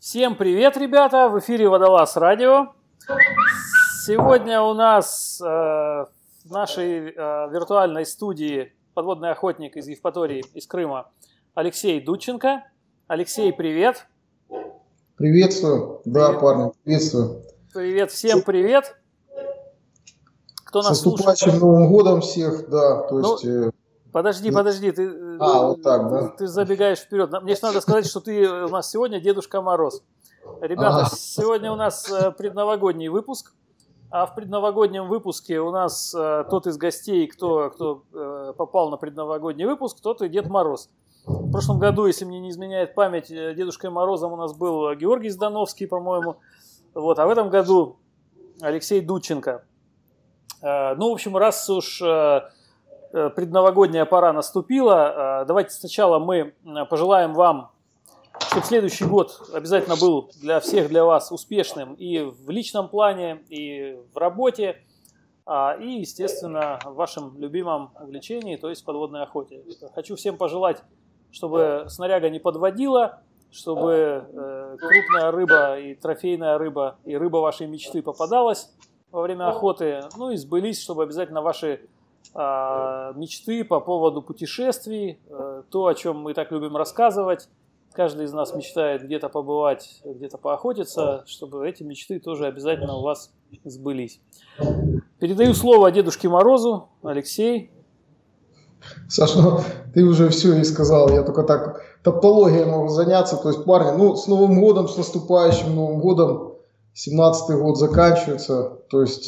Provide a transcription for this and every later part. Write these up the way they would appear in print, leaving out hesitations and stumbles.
Всем привет, ребята! В эфире Водолаз Радио. Сегодня у нас в нашей виртуальной студии подводный охотник из Евпатории, из Крыма, Алексей Дудченко. Алексей, привет! Приветствую. Да, привет. Парни, приветствую. Привет, всем привет! Кто нас слушает? С наступающим Новым годом всех, да, то есть... Подожди, ты, вот так, да? Ты забегаешь вперед. Мне же надо сказать, что ты у нас сегодня Дедушка Мороз. Ребята, сегодня у нас предновогодний выпуск, а в предновогоднем выпуске у нас тот из гостей, кто попал на предновогодний выпуск, тот и Дед Мороз. В прошлом году, если мне не изменяет память, Дедушкой Морозом у нас был Георгий Здановский, по-моему. Вот, а в этом году Алексей Дудченко. Ну, в общем, раз уж предновогодняя пора наступила, давайте сначала мы пожелаем вам, чтобы следующий год обязательно был для всех, для вас успешным и в личном плане, и в работе, и, естественно, в вашем любимом увлечении, то есть подводной охоте. Хочу всем пожелать, чтобы снаряга не подводила, чтобы крупная рыба и трофейная рыба, и рыба вашей мечты попадалась во время охоты, ну и сбылись, чтобы обязательно ваши мечты по поводу путешествий, то, о чем мы так любим рассказывать. Каждый из нас мечтает где-то побывать, где-то поохотиться, чтобы эти мечты тоже обязательно у вас сбылись. Передаю слово Дедушке Морозу. Алексей. Саш, ну ты уже все и сказал, я только так тавтологией могу заняться. То есть, парни, ну с Новым годом, с наступающим Новым годом, 17-й год заканчивается, то есть...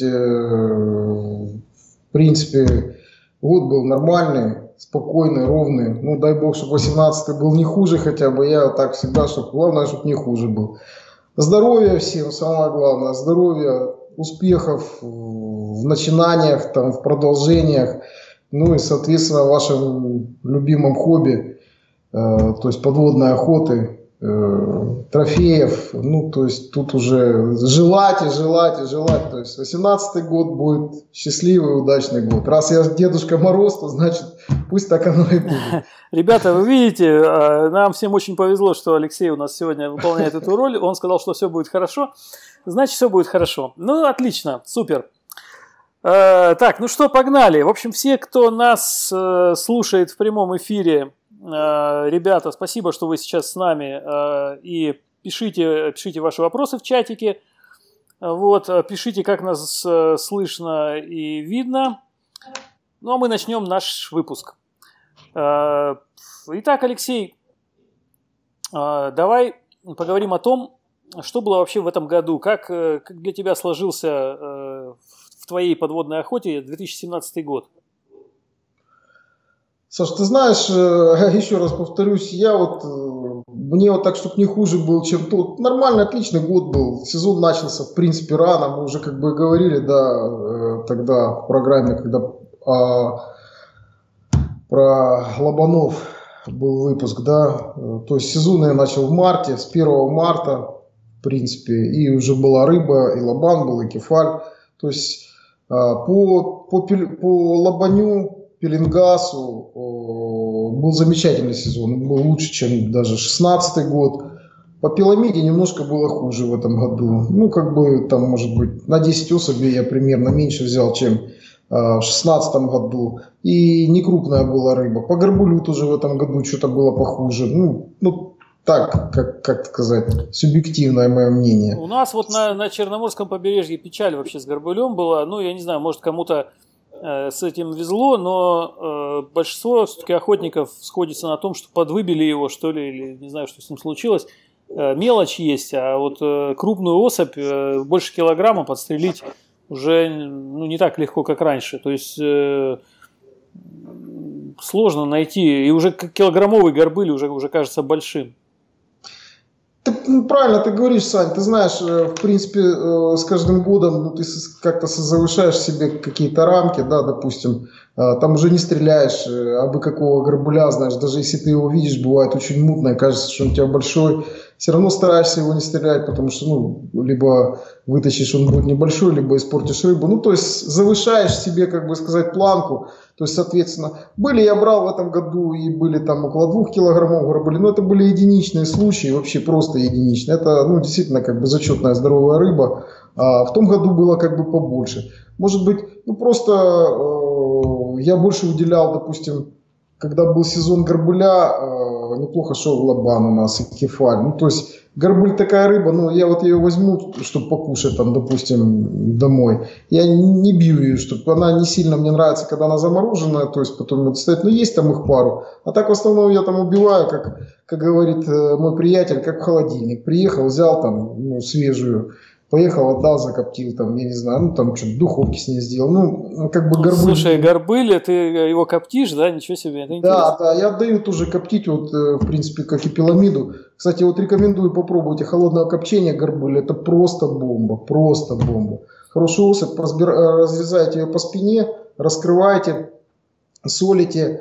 В принципе, год был нормальный, спокойный, ровный. Ну, дай бог, чтобы 18-й был не хуже хотя бы. Я так всегда, чтобы главное, чтобы не хуже был. Здоровья всем, самое главное. Здоровья, успехов в начинаниях, там, в продолжениях. Ну и, соответственно, в вашем любимом хобби, то есть подводной охоты, трофеев. Ну, то есть тут уже желать. То есть 18-й год будет счастливый, удачный год. Раз я Дедушка Мороз, то значит пусть так оно и будет. Ребята, вы видите, нам всем очень повезло, что Алексей у нас сегодня выполняет эту роль. Он сказал, что все будет хорошо. Значит, все будет хорошо. Ну, отлично, супер. Так, ну что, погнали. В общем, все, кто нас слушает в прямом эфире, ребята, спасибо, что вы сейчас с нами, и пишите ваши вопросы в чатике, вот, пишите, как нас слышно и видно. Ну, а мы начнем наш выпуск. Итак, Алексей, давай поговорим о том, что было вообще в этом году, как для тебя сложился в твоей подводной охоте 2017 год. Саш, ты знаешь, еще раз повторюсь, мне вот так, чтобы не хуже был, чем тот. Нормальный, отличный год был. Сезон начался, в принципе, рано. Мы уже как бы говорили, да, тогда в программе, когда про Лобанов был выпуск, да. То есть сезон я начал в марте, с 1 марта, в принципе, и уже была рыба, и лобан был, и кефаль. То есть по лобаню, пеленгасу был замечательный сезон, был лучше, чем даже 16-й год. По пиламиде немножко было хуже в этом году. Ну, как бы там, может быть, на 10 особей я примерно меньше взял, чем в 16-м году. И не крупная была рыба. По горбулю тоже в этом году что-то было похуже. Ну так, как сказать, субъективное мое мнение. У нас вот на Черноморском побережье печаль вообще с горбулем была. Ну, я не знаю, может, кому-то с этим везло, но большинство все-таки охотников сходится на том, что подвыбили его, что ли, или не знаю, что с ним случилось. Мелочь есть, а вот крупную особь больше килограмма подстрелить уже не так легко, как раньше. То есть сложно найти, и уже килограммовый горбыль уже кажется большим. Правильно ты говоришь, Сань, ты знаешь, в принципе, с каждым годом ты как-то завышаешь себе какие-то рамки, да, допустим, там уже не стреляешь, абы какого горбуля, знаешь, даже если ты его видишь, бывает очень мутно, кажется, что он у тебя большой, все равно стараешься его не стрелять, потому что, ну, либо вытащишь, он будет небольшой, либо испортишь рыбу. Ну, то есть завышаешь себе, как бы сказать, планку. То есть, соответственно, я брал в этом году, и были там около 2 килограммов горбыли, но это были единичные случаи, вообще просто единичные. Это, ну, действительно, как бы зачетная здоровая рыба. А в том году было как бы побольше. Может быть, ну, просто я больше уделял, допустим, когда был сезон горбыля, неплохо шел лобан у нас и кефаль. Ну, то есть горбыль такая рыба, ну, я вот ее возьму, чтобы покушать там, допустим, домой. Я не бью ее, чтобы она не сильно мне нравится, когда она замороженная, то есть потом ее достать. Но есть там их пару. А так в основном я там убиваю, как говорит мой приятель, как в холодильник. Приехал, взял там, ну, свежую. Поехал, отдал, закоптил, там, я не знаю, ну, там, что-то в духовке с ней сделал. Ну, как бы горбыль. Слушай, горбыль, ты его коптишь, да? Ничего себе, это интересно. Да, я отдаю тоже коптить, вот, в принципе, как и пиламиду. Кстати, вот рекомендую попробовать холодное копчение горбыля. Это просто бомба, просто бомба. Хорошую особь, разрезаете ее по спине, раскрываете, солите,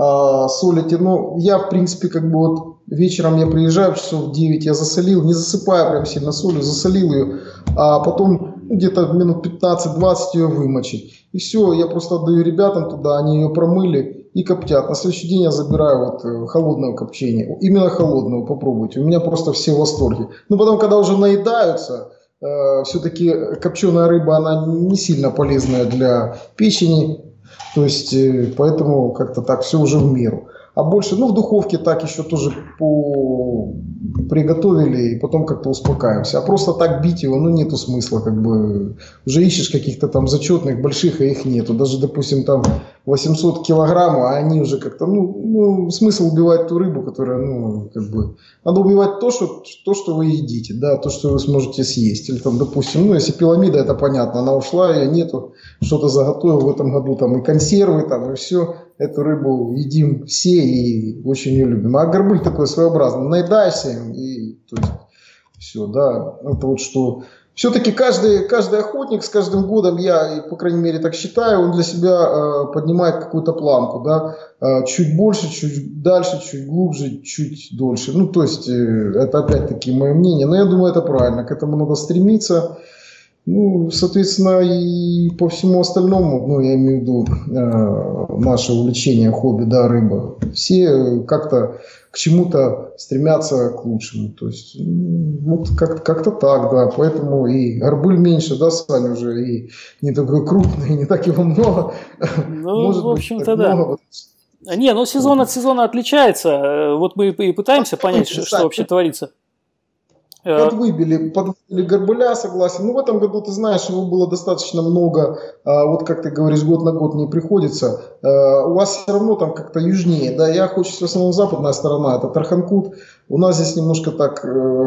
ну, я, в принципе, как бы вот вечером я приезжаю, часов в 9 я засолил, не засыпая прям сильно солью, засолил ее, а потом где-то минут 15-20 ее вымочить. И все, я просто отдаю ребятам туда, они ее промыли и коптят. На следующий день я забираю вот холодное копчение, именно холодного, попробуйте. У меня просто все в восторге. Ну, потом, когда уже наедаются, все-таки копченая рыба, она не сильно полезная для печени. То есть, поэтому как-то так все уже в меру. А больше, ну, в духовке так еще тоже приготовили, и потом как-то успокаиваемся. А просто так бить его, ну, нету смысла, как бы. Уже ищешь каких-то там зачетных, больших, а их нету. Даже, допустим, там 800 килограмм, а они уже как-то, ну, смысл убивать ту рыбу, которая, ну, как бы. Надо убивать то, что вы едите, да, то, что вы сможете съесть. Или там, допустим, ну, если пиламида, это понятно, она ушла, ее нету, что-то заготовил в этом году, там, и консервы, там, и все. Эту рыбу едим все и очень ее любим. А горбыль такой своеобразный. Наедаешься им и то есть, все, да. Это вот что. Все-таки каждый охотник с каждым годом, я, по крайней мере, так считаю, он для себя поднимает какую-то планку, да. Чуть больше, чуть дальше, чуть глубже, чуть дольше. Ну, то есть, это опять-таки мое мнение. Но я думаю, это правильно. К этому надо стремиться. Ну, соответственно, и по всему остальному, ну, я имею в виду наше увлечение, хобби, да, рыба, все как-то к чему-то стремятся к лучшему. То есть, вот как-то так, да. Поэтому и горбыль меньше, да, Саня, уже, и не такой крупный, и не так его много. Ну, может в общем-то, да. Много. Не, ну, сезон от сезона отличается. Вот мы и пытаемся понять, что вообще творится. Подвыбили горбыля, согласен. Ну, в этом году, ты знаешь, его было достаточно много. Вот как ты говоришь, год на год не приходится. У вас все равно там как-то южнее. Да, я хочу, в основном западная сторона, это Тарханкут. У нас здесь немножко так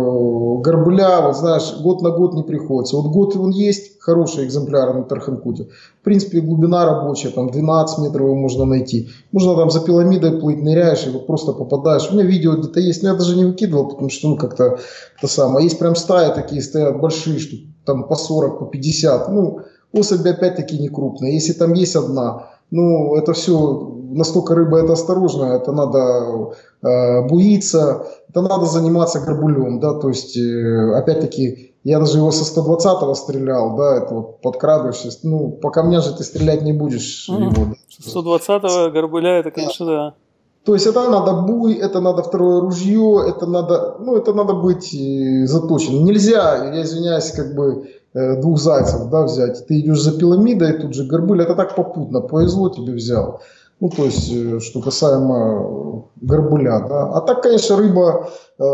горбыля, вот знаешь, год на год не приходится. Вот год он есть, хорошие экземпляры на Тарханкуте. В принципе, глубина рабочая, там 12 метров его можно найти. Можно там за пиламидой плыть, ныряешь и вот просто попадаешь. У меня видео где-то есть, но я даже не выкидывал, потому что, ну, как-то это самое. Есть прям стаи такие, стоят большие, что там по 40, по 50. Ну, особи опять-таки не крупные. Если там есть одна, ну, это все, настолько рыба это осторожная, это надо буиться, это надо заниматься горбулем, да, то есть, опять-таки, я даже его со 120-го стрелял, да, это вот подкрадываешься, ну, по камням же ты стрелять не будешь его. Да. 120-го горбуля, это, конечно, да. То есть это надо буй, это надо второе ружье, это надо быть заточенным. Нельзя, я извиняюсь, как бы двух зайцев, да, взять. Ты идешь за пиламидой, тут же горбыль, это так попутно, повезло тебе взял. Ну, то есть, что касаемо горбыля, да. А так, конечно, рыба,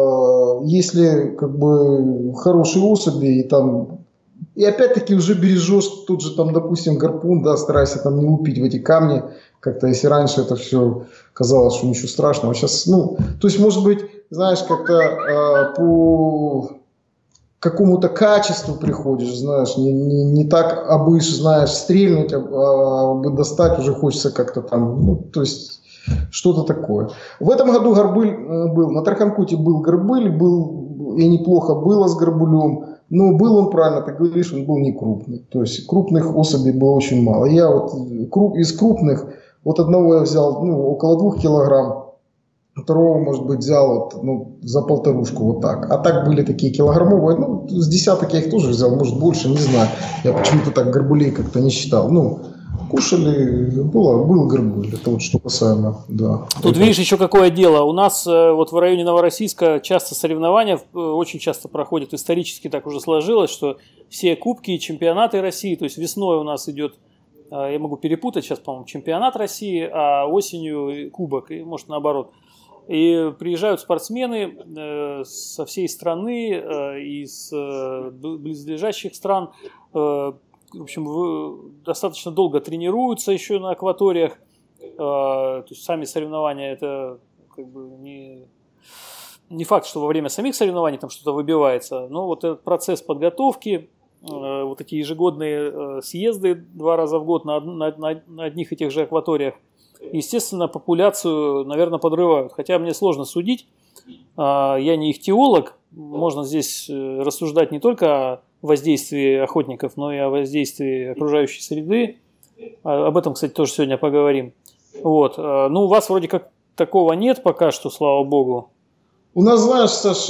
если как бы хорошие особи, и там, и опять-таки уже бережешь тут же там, допустим, гарпун, да, старайся там не лупить в эти камни. Как-то, если раньше это все казалось, что ничего страшного, сейчас, ну, то есть, может быть, знаешь, как-то по какому-то качеству приходишь, знаешь, не так обыш, знаешь, стрельнуть, а достать уже хочется как-то там, ну, то есть, что-то такое. В этом году горбыль был, на Тарханкуте был горбыль, был, и неплохо было с горбулем, но был он, правильно ты говоришь, он был не крупный, то есть, крупных особей было очень мало. Я вот из крупных, вот одного я взял, ну, около 2 килограмм, Второго, может быть, взял вот, ну, за полторушку вот так. А так были такие килограммовые. Ну, с десяток я их тоже взял, может, больше, не знаю. Я почему-то так горбулей как-то не считал. Ну, кушали, был горбуль. Это вот что касаемо, да. Тут видишь еще какое дело. У нас вот в районе Новороссийска часто соревнования, очень часто проходят. Исторически так уже сложилось, что все кубки и чемпионаты России, то есть весной у нас идет, я могу перепутать сейчас, по-моему, чемпионат России, а осенью кубок, и может наоборот. И приезжают спортсмены со всей страны, из близлежащих стран, в общем, достаточно долго тренируются еще на акваториях. То есть сами соревнования это как бы не факт, что во время самих соревнований там что-то выбивается, но вот этот процесс подготовки, вот эти ежегодные съезды 2 раза в год на одних и тех же акваториях, естественно, популяцию, наверное, подрывают. Хотя мне сложно судить, я не ихтиолог, можно здесь рассуждать не только о воздействии охотников, но и о воздействии окружающей среды. Об этом, кстати, тоже сегодня поговорим. Вот. Ну, у вас вроде как такого нет пока что, слава богу. У нас, знаешь, Саш,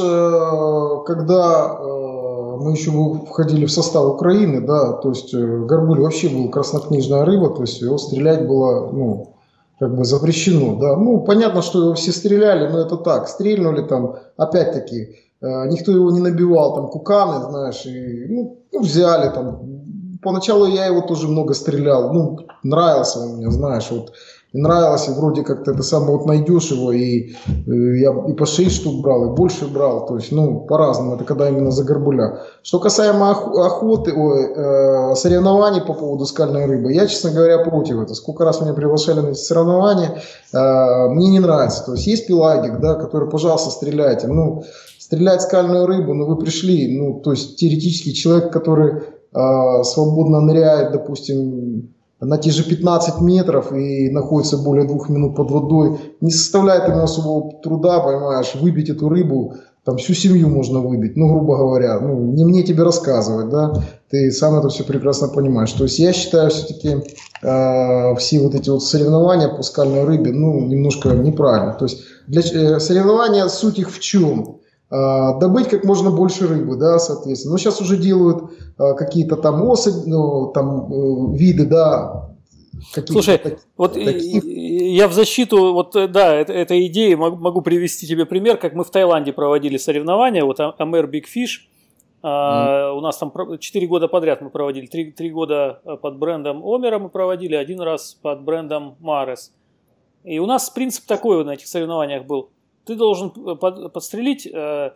когда мы еще входили в состав Украины, да, то есть горбуль вообще был краснокнижная рыба, то есть его стрелять было, ну, как бы запрещено, да. Ну, понятно, что его все стреляли, но это так, стрельнули там, опять-таки, никто его не набивал, там, куканы, знаешь, и, ну, взяли там. Поначалу я его тоже много стрелял, ну, нравился он мне, знаешь, вот. И нравилось, и вроде как-то это самое, вот найдешь его, и я и по 6 штук брал, и больше брал, то есть, ну, по-разному, это когда именно за горбуля. Что касаемо охоты, соревнований по поводу скальной рыбы, я, честно говоря, против этого. Сколько раз меня приглашали на эти соревнования, мне не нравится. То есть пелагик, да, который, пожалуйста, стреляйте. Ну, стрелять скальную рыбу, ну, вы пришли, ну, то есть теоретически человек, который свободно ныряет, допустим, на те же 15 метров и находится более 2 минут под водой, не составляет ему особого труда, понимаешь, выбить эту рыбу, там всю семью можно выбить, ну, грубо говоря, ну, не мне тебе рассказывать, да, ты сам это все прекрасно понимаешь. То есть я считаю все-таки все вот эти вот соревнования по скальной рыбе, ну, немножко неправильно. То есть для соревнования суть их в чем? Добыть как можно больше рыбы, да, соответственно. Но сейчас уже делают какие-то там особи, ну, там виды, да. Слушай, вот я в защиту, вот да, этой идеи могу привести тебе пример, как мы в Таиланде проводили соревнования, вот Amer Big Fish, у нас там 4 года подряд мы проводили, 3 года под брендом Омера мы проводили, 1 раз под брендом Mares. И у нас принцип такой на этих соревнованиях был. Ты должен подстрелить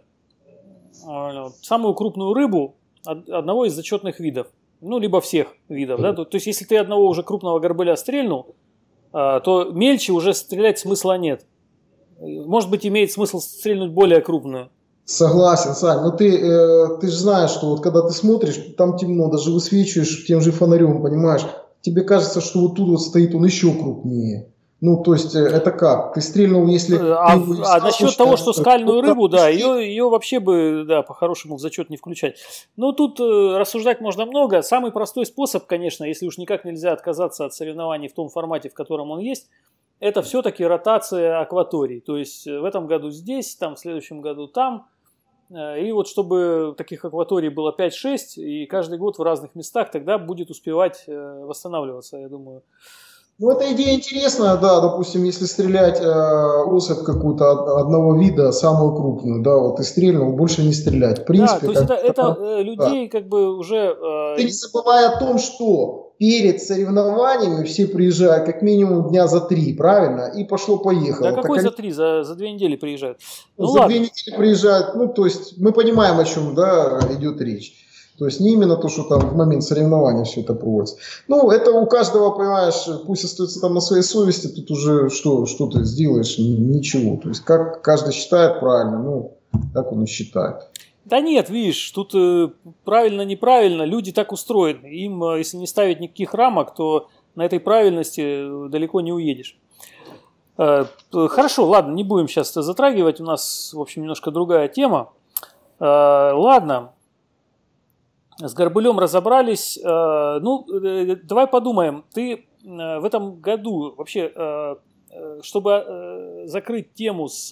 самую крупную рыбу одного из зачетных видов. Ну, либо всех видов. Да? То есть, если ты одного уже крупного горбыля стрельнул, то мельче уже стрелять смысла нет. Может быть, имеет смысл стрельнуть более крупную. Согласен, Сань. Но ты же знаешь, что вот когда ты смотришь, там темно, даже высвечиваешь тем же фонарем, понимаешь? Тебе кажется, что вот тут вот стоит он еще крупнее. Ну, то есть, это как? Ты стрельнул, если... насчет того, что скальную рыбу, да, ее вообще бы, да, по-хорошему в зачет не включать. Но тут рассуждать можно много. Самый простой способ, конечно, если уж никак нельзя отказаться от соревнований в том формате, в котором он есть, это все-таки ротация акваторий. То есть, в этом году здесь, там, в следующем году там. И вот чтобы таких акваторий было 5-6, и каждый год в разных местах, тогда будет успевать восстанавливаться, я думаю. Ну, эта идея интересная, да, допустим, если стрелять особь какую-то одного вида, самую крупную, да, вот ты стрельнул, больше не стрелять. В принципе, да, то есть это людей как бы уже... Ты не забывай о том, что перед соревнованиями все приезжают как минимум дня за 3, правильно? И пошло-поехало. Да какой за 3? За 2 недели приезжают. Ну, за 2 недели приезжают, ну, то есть мы понимаем, о чем, да, идет речь. То есть не именно то, что там в момент соревнования все это проводится. Ну, это у каждого, понимаешь, пусть остается там на своей совести, тут уже что ты сделаешь? Ничего. То есть как каждый считает правильно, ну, так он и считает. Да нет, видишь, тут правильно-неправильно, люди так устроены. Им, если не ставить никаких рамок, то на этой правильности далеко не уедешь. Хорошо, ладно, не будем сейчас это затрагивать, у нас, в общем, немножко другая тема. Ладно. С горбылем разобрались. Ну, давай подумаем. Ты в этом году вообще чтобы закрыть тему с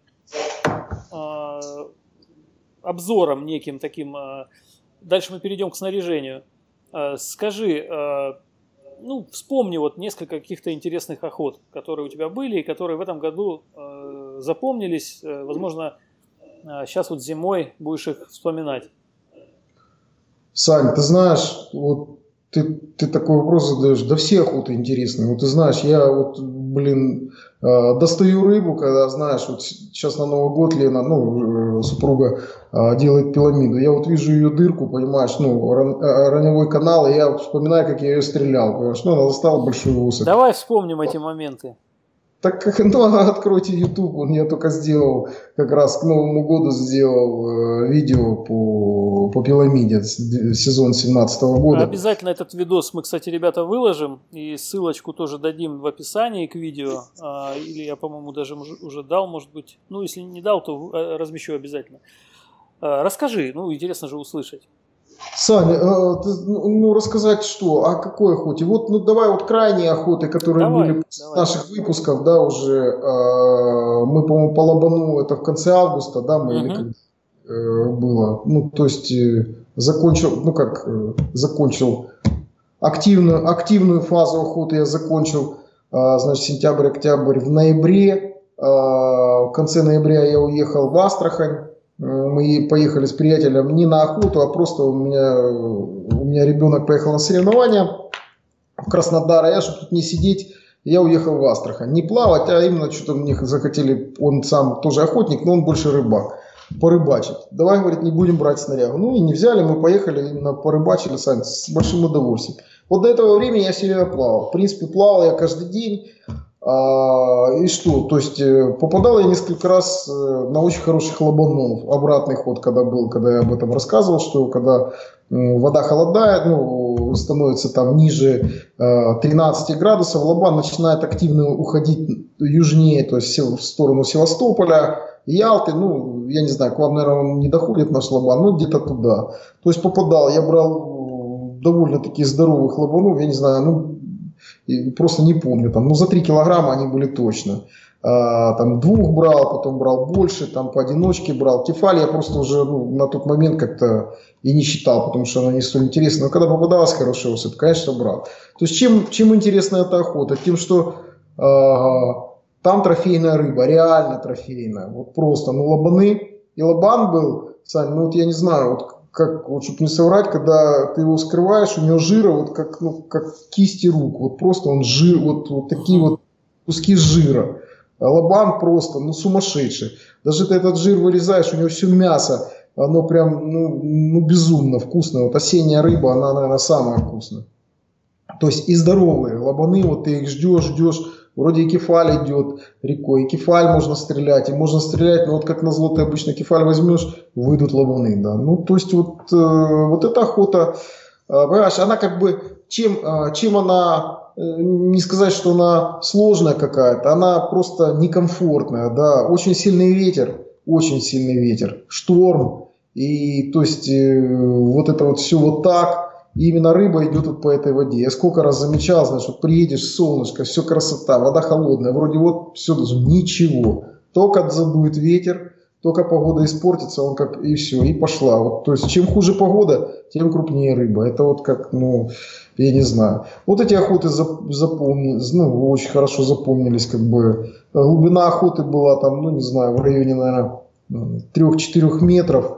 обзором неким таким, дальше мы перейдем к снаряжению. Скажи, ну, вспомни вот несколько каких-то интересных охот, которые у тебя были и которые в этом году запомнились. Возможно, сейчас вот зимой будешь их вспоминать. Сань, ты знаешь, вот ты такой вопрос задаешь, да все охоты интересные. Вот ты знаешь, я вот, достаю рыбу, когда, знаешь, вот сейчас на Новый год Лена, ну, супруга делает пиламиду. Я вот вижу ее дырку, понимаешь, ну, раневой канал, и я вспоминаю, как я ее стрелял, понимаешь, ну, она достала большую особь. Давай вспомним эти моменты. Так, ну, откройте YouTube, я только сделал, как раз к Новому году сделал видео по пиламиде, сезон 2017 года. Обязательно этот видос мы, кстати, ребята, выложим, и ссылочку тоже дадим в описании к видео, или я, по-моему, даже уже дал, может быть, ну, если не дал, то размещу обязательно. Расскажи, ну, интересно же услышать. Саня, ну рассказать что? О какой охоте? Вот, ну давай вот крайние охоты, которые были после наших выпусков, да, уже мы, по-моему, по Лобану, это в конце августа, да, мы или как было. Ну, то есть закончил активную фазу охоты я закончил, значит, сентябрь-октябрь. В ноябре, в конце ноября я уехал в Астрахань. Мы поехали с приятелем не на охоту, а просто у меня ребенок поехал на соревнования в Краснодар, а я, чтобы тут не сидеть, я уехал в Астрахань. Не плавать, а именно что-то мне захотели, он сам тоже охотник, но он больше рыбак, порыбачить. Давай, говорит, не будем брать снарягу. Ну и не взяли, мы поехали, именно порыбачили сами с большим удовольствием. Вот до этого времени я все время плавал. В принципе, плавал я каждый день. И что? То есть попадал я несколько раз на очень хороших лобанов. Обратный ход, когда был, когда я об этом рассказывал, что когда вода холодает, ну, становится там ниже 13 градусов, лобан начинает активно уходить южнее, то есть в сторону Севастополя, Ялты, ну, я не знаю, к вам, наверное, он не доходит наш лобан, но где-то туда. То есть попадал, я брал довольно-таки здоровых лобанов, я не знаю, ну, просто не помню, там, ну, за 3 килограмма они были точно. Там 2 брал, потом брал больше, там поодиночке брал. Кефаль я просто уже на тот момент как-то и не считал, потому что она не столь интересна. Но когда попадалась хорошая особь, конечно, брал. То есть чем интересна эта охота? Тем, что там трофейная рыба, реально трофейная. Вот просто, ну, лобаны. И лобан был, Сань, ну вот я не знаю, вот как, вот, чтобы не соврать, когда ты его скрываешь, у него жира вот как, ну, как кисти рук. Вот просто он жир, вот такие вот куски жира. А лобан просто, ну, сумасшедший. Даже ты этот жир вырезаешь, у него все мясо, оно прям, ну безумно вкусное. Вот осенняя рыба, она, наверное, самая вкусная. То есть и здоровые лобаны, вот ты их ждешь. Вроде и кефаль идет рекой, и кефаль можно стрелять, и можно стрелять, но вот как назло ты обычно кефаль возьмешь, выйдут лобаны, да. Ну, то есть вот эта охота, понимаешь, она как бы, чем она, не сказать, что она сложная какая-то, она просто некомфортная, да, очень сильный ветер, шторм, и то есть вот это вот все вот так. И именно рыба идет вот по этой воде. Я сколько раз замечал, знаешь, вот приедешь, солнышко, все красота, вода холодная, вроде вот все даже ничего. Только задует ветер, только погода испортится, он как и все, и пошла. Вот, то есть чем хуже погода, тем крупнее рыба. Это вот как, ну, я не знаю. Вот эти охоты запомнились, ну, очень хорошо запомнились, как бы. Глубина охоты была там, ну, не знаю, в районе, наверное, 3-4 метров.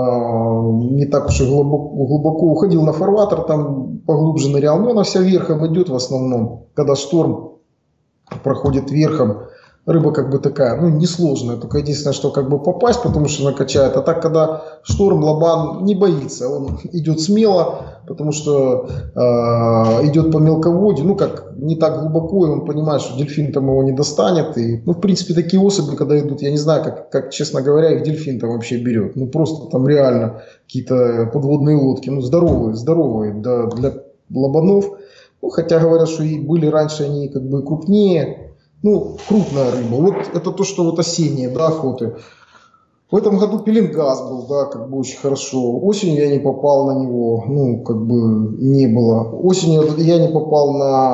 Не так уж и глубоко уходил на фарватер, там поглубже нырял, но она вся верхом идет в основном, когда шторм проходит верхом, рыба как бы такая, ну, несложная, только единственное, что как бы попасть, потому что она качает, а так, когда шторм, лобан не боится, он идет смело, потому что идет по мелководью, ну, как не так глубоко, и он понимает, что дельфин там его не достанет, и, ну, в принципе, такие особи, когда идут, я не знаю, как честно говоря, их дельфин там вообще берет, ну, просто там реально какие-то подводные лодки, ну, здоровые, да, для лобанов, ну, хотя говорят, что и были раньше они как бы крупнее. Ну, крупная рыба. Вот это то, что вот осенние, да, охоты. В этом году пеленгаз был, да, как бы очень хорошо. Осенью я не попал на него, ну, как бы не было. Осенью я не попал на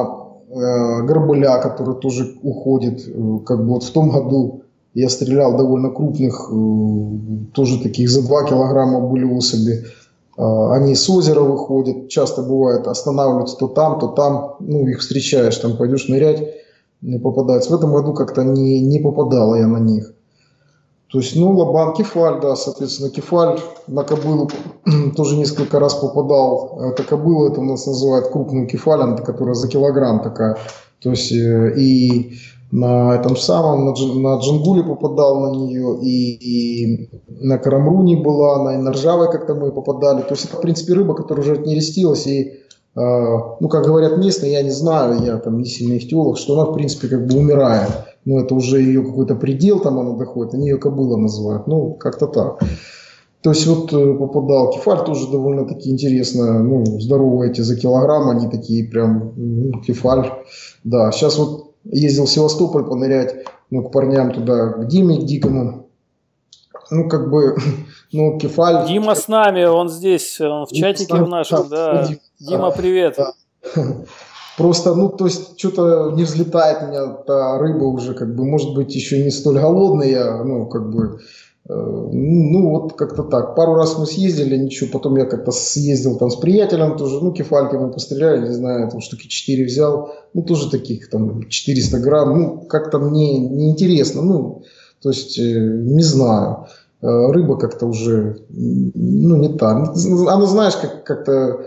горбыля, который тоже уходит. Как бы вот в том году я стрелял довольно крупных, тоже таких за 2 килограмма были особи. Они с озера выходят, часто бывает останавливаются то там, ну их встречаешь, там пойдешь нырять, не попадается. В этом году как-то не попадала я на них. То есть, ну, лобан, кефаль, да, соответственно, кефаль на кобылу тоже несколько раз попадал. Это кобыла, это у нас называют крупным кефалем, которая за килограмм такая. То есть, и на этом самом, на Джангуле попадал на нее, и на Карамруне была, на ржавой как-то мы попадали. То есть, это, в принципе, рыба, которая уже отнерестилась, и, ну, как говорят местные, я не знаю, я там не сильный ихтиолог, что она, в принципе, как бы умирает. Ну, это уже ее какой-то предел, там она доходит, они ее кобыла называют, ну, как-то так. То есть, вот попадал кефаль, тоже довольно-таки интересно, ну, здоровые эти за килограмм, они такие прям, ну, кефаль, да. Сейчас вот ездил в Севастополь понырять, ну, к парням туда, к Диме, к Дикому, ну, как бы, ну, кефаль. Дима с нами, он здесь, он в чатике в нашем, да. Дима, привет. Да. Просто, ну, то есть, что-то не взлетает у меня та рыба уже, как бы, может быть, еще не столь голодная, ну, как бы, ну, вот как-то так. Пару раз мы съездили, ничего, потом я как-то съездил там с приятелем тоже, ну, кефальки мы постреляли, не знаю, там штуки 4 взял, ну, тоже таких, там, 400 грамм, ну, как-то мне неинтересно, ну, то есть, не знаю, рыба как-то уже, ну, не та. Она, знаешь, как-то...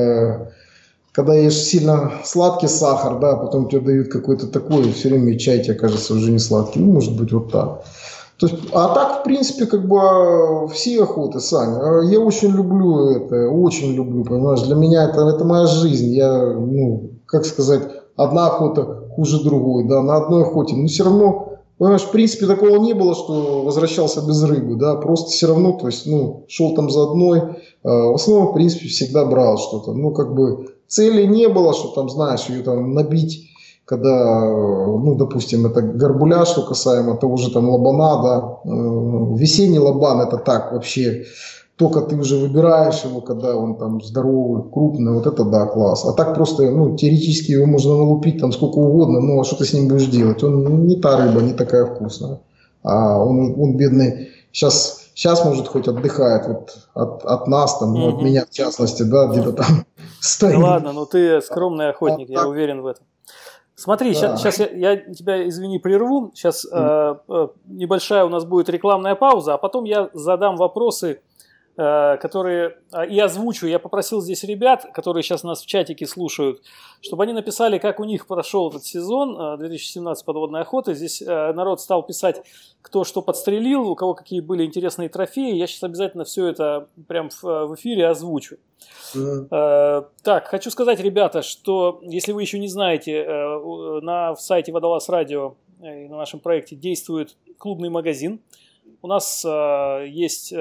Когда ешь сильно сладкий сахар, да, потом тебе дают какой-то такой, все время чай тебе кажется уже не сладкий. Ну, может быть, вот так. То есть, а так, в принципе, как бы все охоты, Саня. Я очень люблю это, очень люблю, понимаешь. Для меня это моя жизнь. Я, ну, как сказать, одна охота хуже другой, да, на одной охоте. Но все равно, понимаешь, в принципе, такого не было, что возвращался без рыбы, да, просто все равно, то есть, ну, шел там за одной. В основном, в принципе, всегда брал что-то. Ну, как бы, цели не было, что там, знаешь, ее там набить, когда, ну, допустим, это горбуля, что касаемо того же там лобана, да, весенний лобан, это так вообще, только ты уже выбираешь его, когда он там здоровый, крупный, вот это да, класс. А так просто, ну, теоретически его можно налупить там сколько угодно, но а что ты с ним будешь делать? Он не та рыба, не такая вкусная. А он бедный, сейчас, может, хоть отдыхает вот от нас, там, ну, от меня в частности, да, где-то там стоит. Да ладно, ну ты скромный охотник, я уверен в этом. Смотри, да. Сейчас я тебя, извини, прерву. Сейчас небольшая у нас будет рекламная пауза, а потом я задам вопросы, которые и озвучу. Я попросил здесь ребят, которые сейчас нас в чатике слушают, чтобы они написали, как у них прошел этот сезон 2017 подводной охоты. Здесь народ стал писать, кто что подстрелил, у кого какие были интересные трофеи. Я сейчас обязательно все это прям в эфире озвучу. Так, хочу сказать, ребята, что если вы еще не знаете, в сайте Водолаз Радио и на нашем проекте действует клубный магазин. У нас есть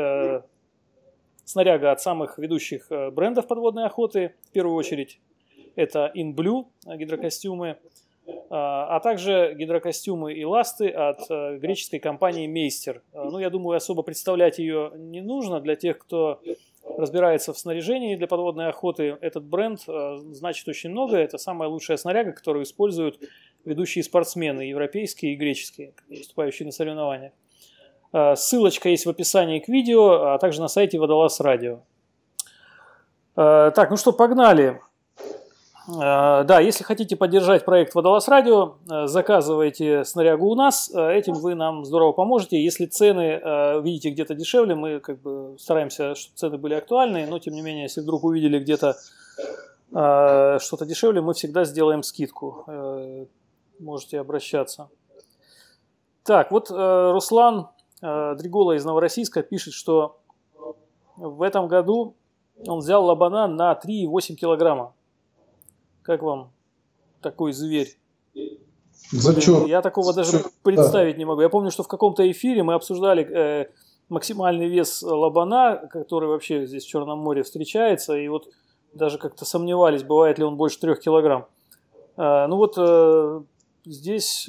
снаряга от самых ведущих брендов подводной охоты. В первую очередь это InBlue гидрокостюмы, а также гидрокостюмы и ласты от греческой компании Мейстер. Ну, я думаю, особо представлять ее не нужно для тех, кто разбирается в снаряжении для подводной охоты. Этот бренд значит очень много. Это самая лучшая снаряга, которую используют ведущие спортсмены, европейские и греческие, выступающие на соревнованиях. Ссылочка есть в описании к видео, а также на сайте Водолаз Радио. Так, ну что, погнали. Да, если хотите поддержать проект Водолаз Радио, заказывайте снарягу у нас, этим вы нам здорово поможете. Если цены видите где-то дешевле, мы как бы стараемся, чтобы цены были актуальные, но тем не менее, если вдруг увидели где-то что-то дешевле, мы всегда сделаем скидку. Можете обращаться. Так, вот Руслан Дригола из Новороссийска пишет, что в этом году он взял лобана на 3,8 килограмма. Как вам такой зверь? Зачет. Я такого даже представить не могу. Я помню, что в каком-то эфире мы обсуждали максимальный вес лобана, который вообще здесь в Черном море встречается, и вот даже как-то сомневались, бывает ли он больше 3 килограмм. Ну вот здесь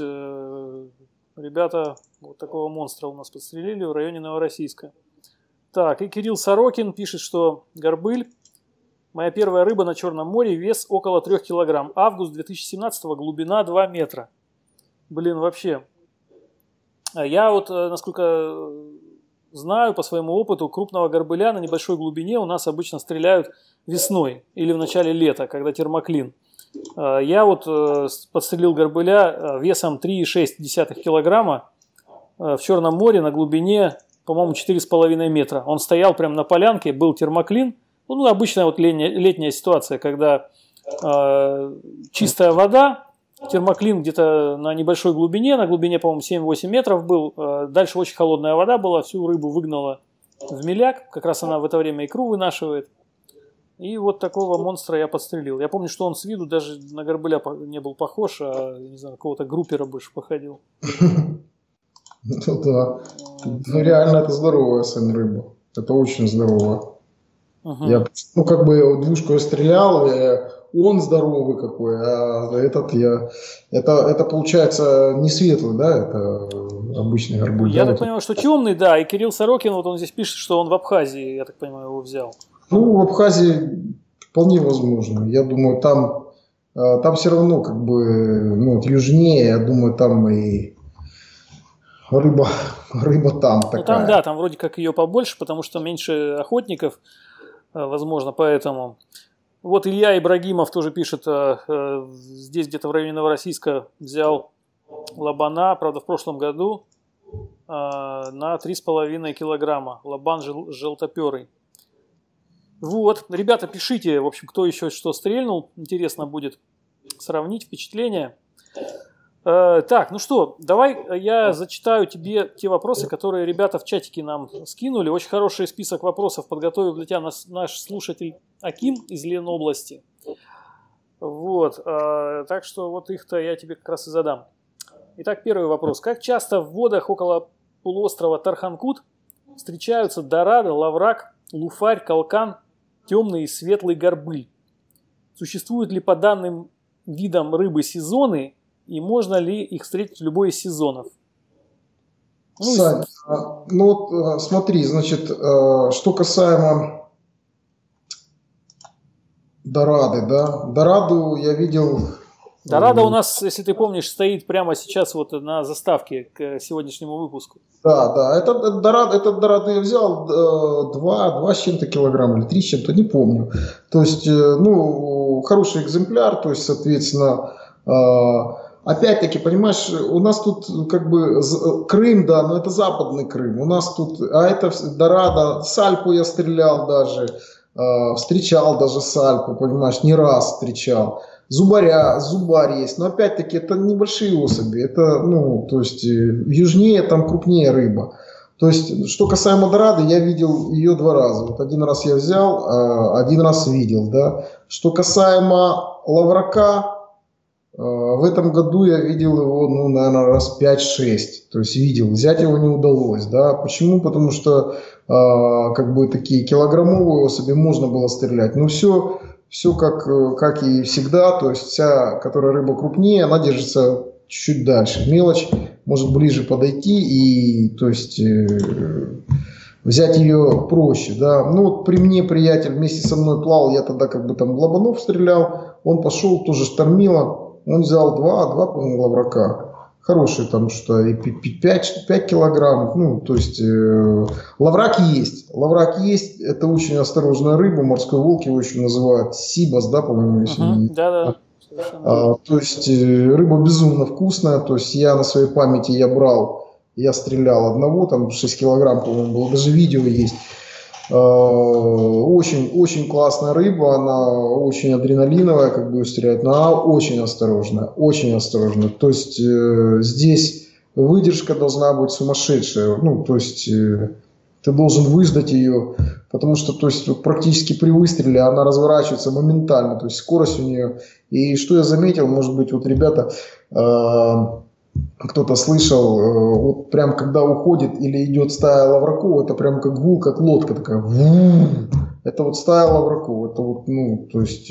ребята вот такого монстра у нас подстрелили в районе Новороссийска. Так, и Кирилл Сорокин пишет, что горбыль Моя первая рыба на Черном море, вес около 3 килограмм. Август 2017, глубина 2 метра. Блин, вообще. Я вот, насколько знаю по своему опыту, крупного горбыля на небольшой глубине у нас обычно стреляют весной или в начале лета, когда термоклин. Я вот подстрелил горбыля весом 3,6 килограмма в Черном море на глубине, по-моему, 4,5 метра. Он стоял прямо на полянке, был термоклин. Ну, обычная вот летняя ситуация, когда чистая вода, термоклин где-то на небольшой глубине, на глубине, по-моему, 7-8 метров был. Дальше очень холодная вода была, всю рыбу выгнала в меляк. Как раз она в это время икру вынашивает. И вот такого монстра я подстрелил. Я помню, что он с виду даже на горбыля не был похож, а, не знаю, какого-то группера больше походил. Ну да. Ну реально это здоровая рыба. Это очень здорово. Я, ну, как бы двушку я стрелял, он здоровый какой, а этот я... Это получается не светлый, да? Это обычный горбуль. Я так понимаю, что темный, да. И Кирилл Сорокин, вот он здесь пишет, что он в Абхазии, я так понимаю, его взял. Ну, в Абхазии вполне возможно. Я думаю, там все равно как бы, ну, вот южнее, я думаю, там и рыба там такая. Ну, там, да, там вроде как ее побольше, потому что меньше охотников. Возможно, поэтому. Вот Илья Ибрагимов тоже пишет, здесь где-то в районе Новороссийска взял лобана, правда, в прошлом году, на 3,5 килограмма. Лобан желтоперый. Вот, ребята, пишите, в общем, кто еще что стрельнул. Интересно будет сравнить впечатления. Так, ну что, давай я зачитаю тебе те вопросы, которые ребята в чатике нам скинули. Очень хороший список вопросов подготовил для тебя наш слушатель Аким из Ленобласти. Вот, так что вот их-то я тебе как раз и задам. Итак, первый вопрос. Как часто в водах около полуострова Тарханкут встречаются дорадо, лаврак, луфарь, калкан, темный и светлый горбыль? Существуют ли по данным видам рыбы сезоны? И можно ли их встретить в любой из сезонов? Сань, ну вот смотри, значит, что касаемо дорады, да, дораду я видел... Дорада у нас, если ты помнишь, стоит прямо сейчас вот на заставке к сегодняшнему выпуску. Да, этот дораду я взял 2 с чем-то килограмма или 3 с чем-то, не помню. То есть, ну, хороший экземпляр, то есть, соответственно... Опять-таки, понимаешь, у нас тут как бы Крым, да, но это западный Крым. У нас тут, а это дорадо, сальпу я стрелял даже, встречал даже сальпу, понимаешь, не раз встречал. Зубарь есть, но опять-таки это небольшие особи, это, ну, то есть южнее там крупнее рыба. То есть, что касаемо дорады, я видел ее 2 раза. Вот 1 раз я взял, 1 раз видел, да. Что касаемо лаврака, в этом году я видел его, ну, наверное, раз 5-6. То есть видел, взять его не удалось, да. Почему? Потому что как бы такие килограммовые особи можно было стрелять. Но все как и всегда, то есть вся, которая рыба крупнее, она держится чуть дальше. Мелочь может ближе подойти и, то есть, взять ее проще, да. Ну вот при мне приятель вместе со мной плавал, я тогда как бы там в лобанов стрелял, он пошел, тоже штормило. Он взял 2, по-моему, лаврака. Хорошие там что и 5 килограммов. Ну, то есть лаврак есть. Лаврак есть. Это очень осторожная рыба. Морской волк его еще называют. Сибас, да, по-моему, если да. То есть рыба безумно вкусная. То есть я на своей памяти я стрелял одного, там 6 килограмм, по-моему, было. Даже видео есть. Очень классная рыба, она очень адреналиновая, как бы стрелять, но она очень осторожная. То есть здесь выдержка должна быть сумасшедшая. Ну, то есть ты должен выждать ее, потому что, то есть, практически при выстреле она разворачивается моментально, то есть скорость у нее. И что я заметил, может быть, вот ребята, кто-то слышал, вот прям когда уходит или идет стая лавраков, это прям как гул, как лодка такая. Это вот стая лавраков, это вот, ну, то есть,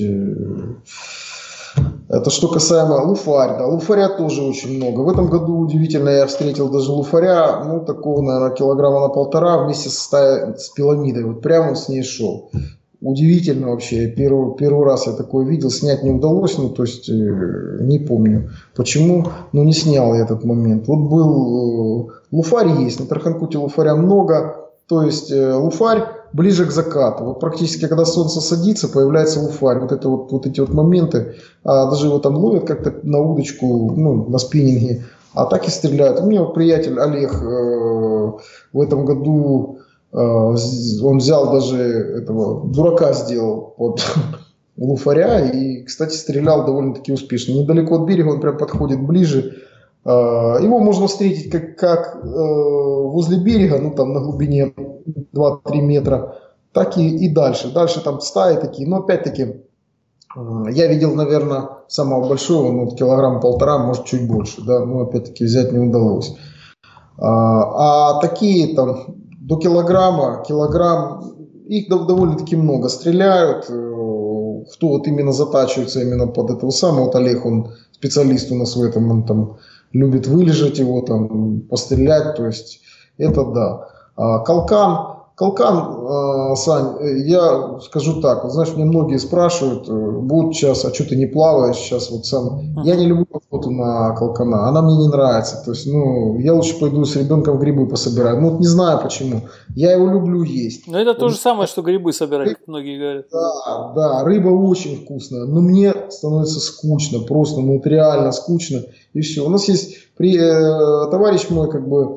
это что касаемо луфарь, да, луфаря тоже очень много. В этом году удивительно я встретил даже луфаря, ну, такого, наверное, 1,5 килограмма вместе с пиламидой, вот прямо он с ней шел. удивительно вообще. Первый раз я такое видел, снять не удалось, ну, то есть, не помню почему, но не снял я этот момент. Вот был, луфарь есть, на Тарханкуте луфаря много, то есть, луфарь ближе к закату. Вот практически, когда солнце садится, появляется луфарь. Вот эти вот моменты, даже его там ловят как-то на удочку, ну, на спиннинге, а так и стреляют. У меня вот приятель Олег в этом году, он взял даже этого дурака, сделал под луфаря и, кстати, стрелял довольно-таки успешно. Недалеко от берега, он прям подходит ближе. Его можно встретить как возле берега, ну там на глубине 2-3 метра, так и дальше. Дальше там стаи такие, но опять-таки я видел, наверное, самого большого, ну, килограмм 1,5, может чуть больше, да, но опять-таки взять не удалось. А такие там до килограмм, их довольно-таки много стреляют, кто вот именно затачивается именно под этого самого, вот Олег, он специалист у нас в этом, он там любит вылежать его, там, пострелять, то есть это да. Калкан, Сань, я скажу так, вот, знаешь, мне многие спрашивают, будут сейчас, а что ты не плаваешь сейчас, вот сам, я не люблю охоту на калкана, она мне не нравится, то есть, ну, я лучше пойду с ребенком грибы пособираю, ну, вот не знаю почему, я его люблю есть. Но это то же самое, что грибы собирать, как многие говорят. Да, рыба очень вкусная, но мне становится скучно, просто, ну, вот реально скучно, и все. У нас есть товарищ мой, как бы,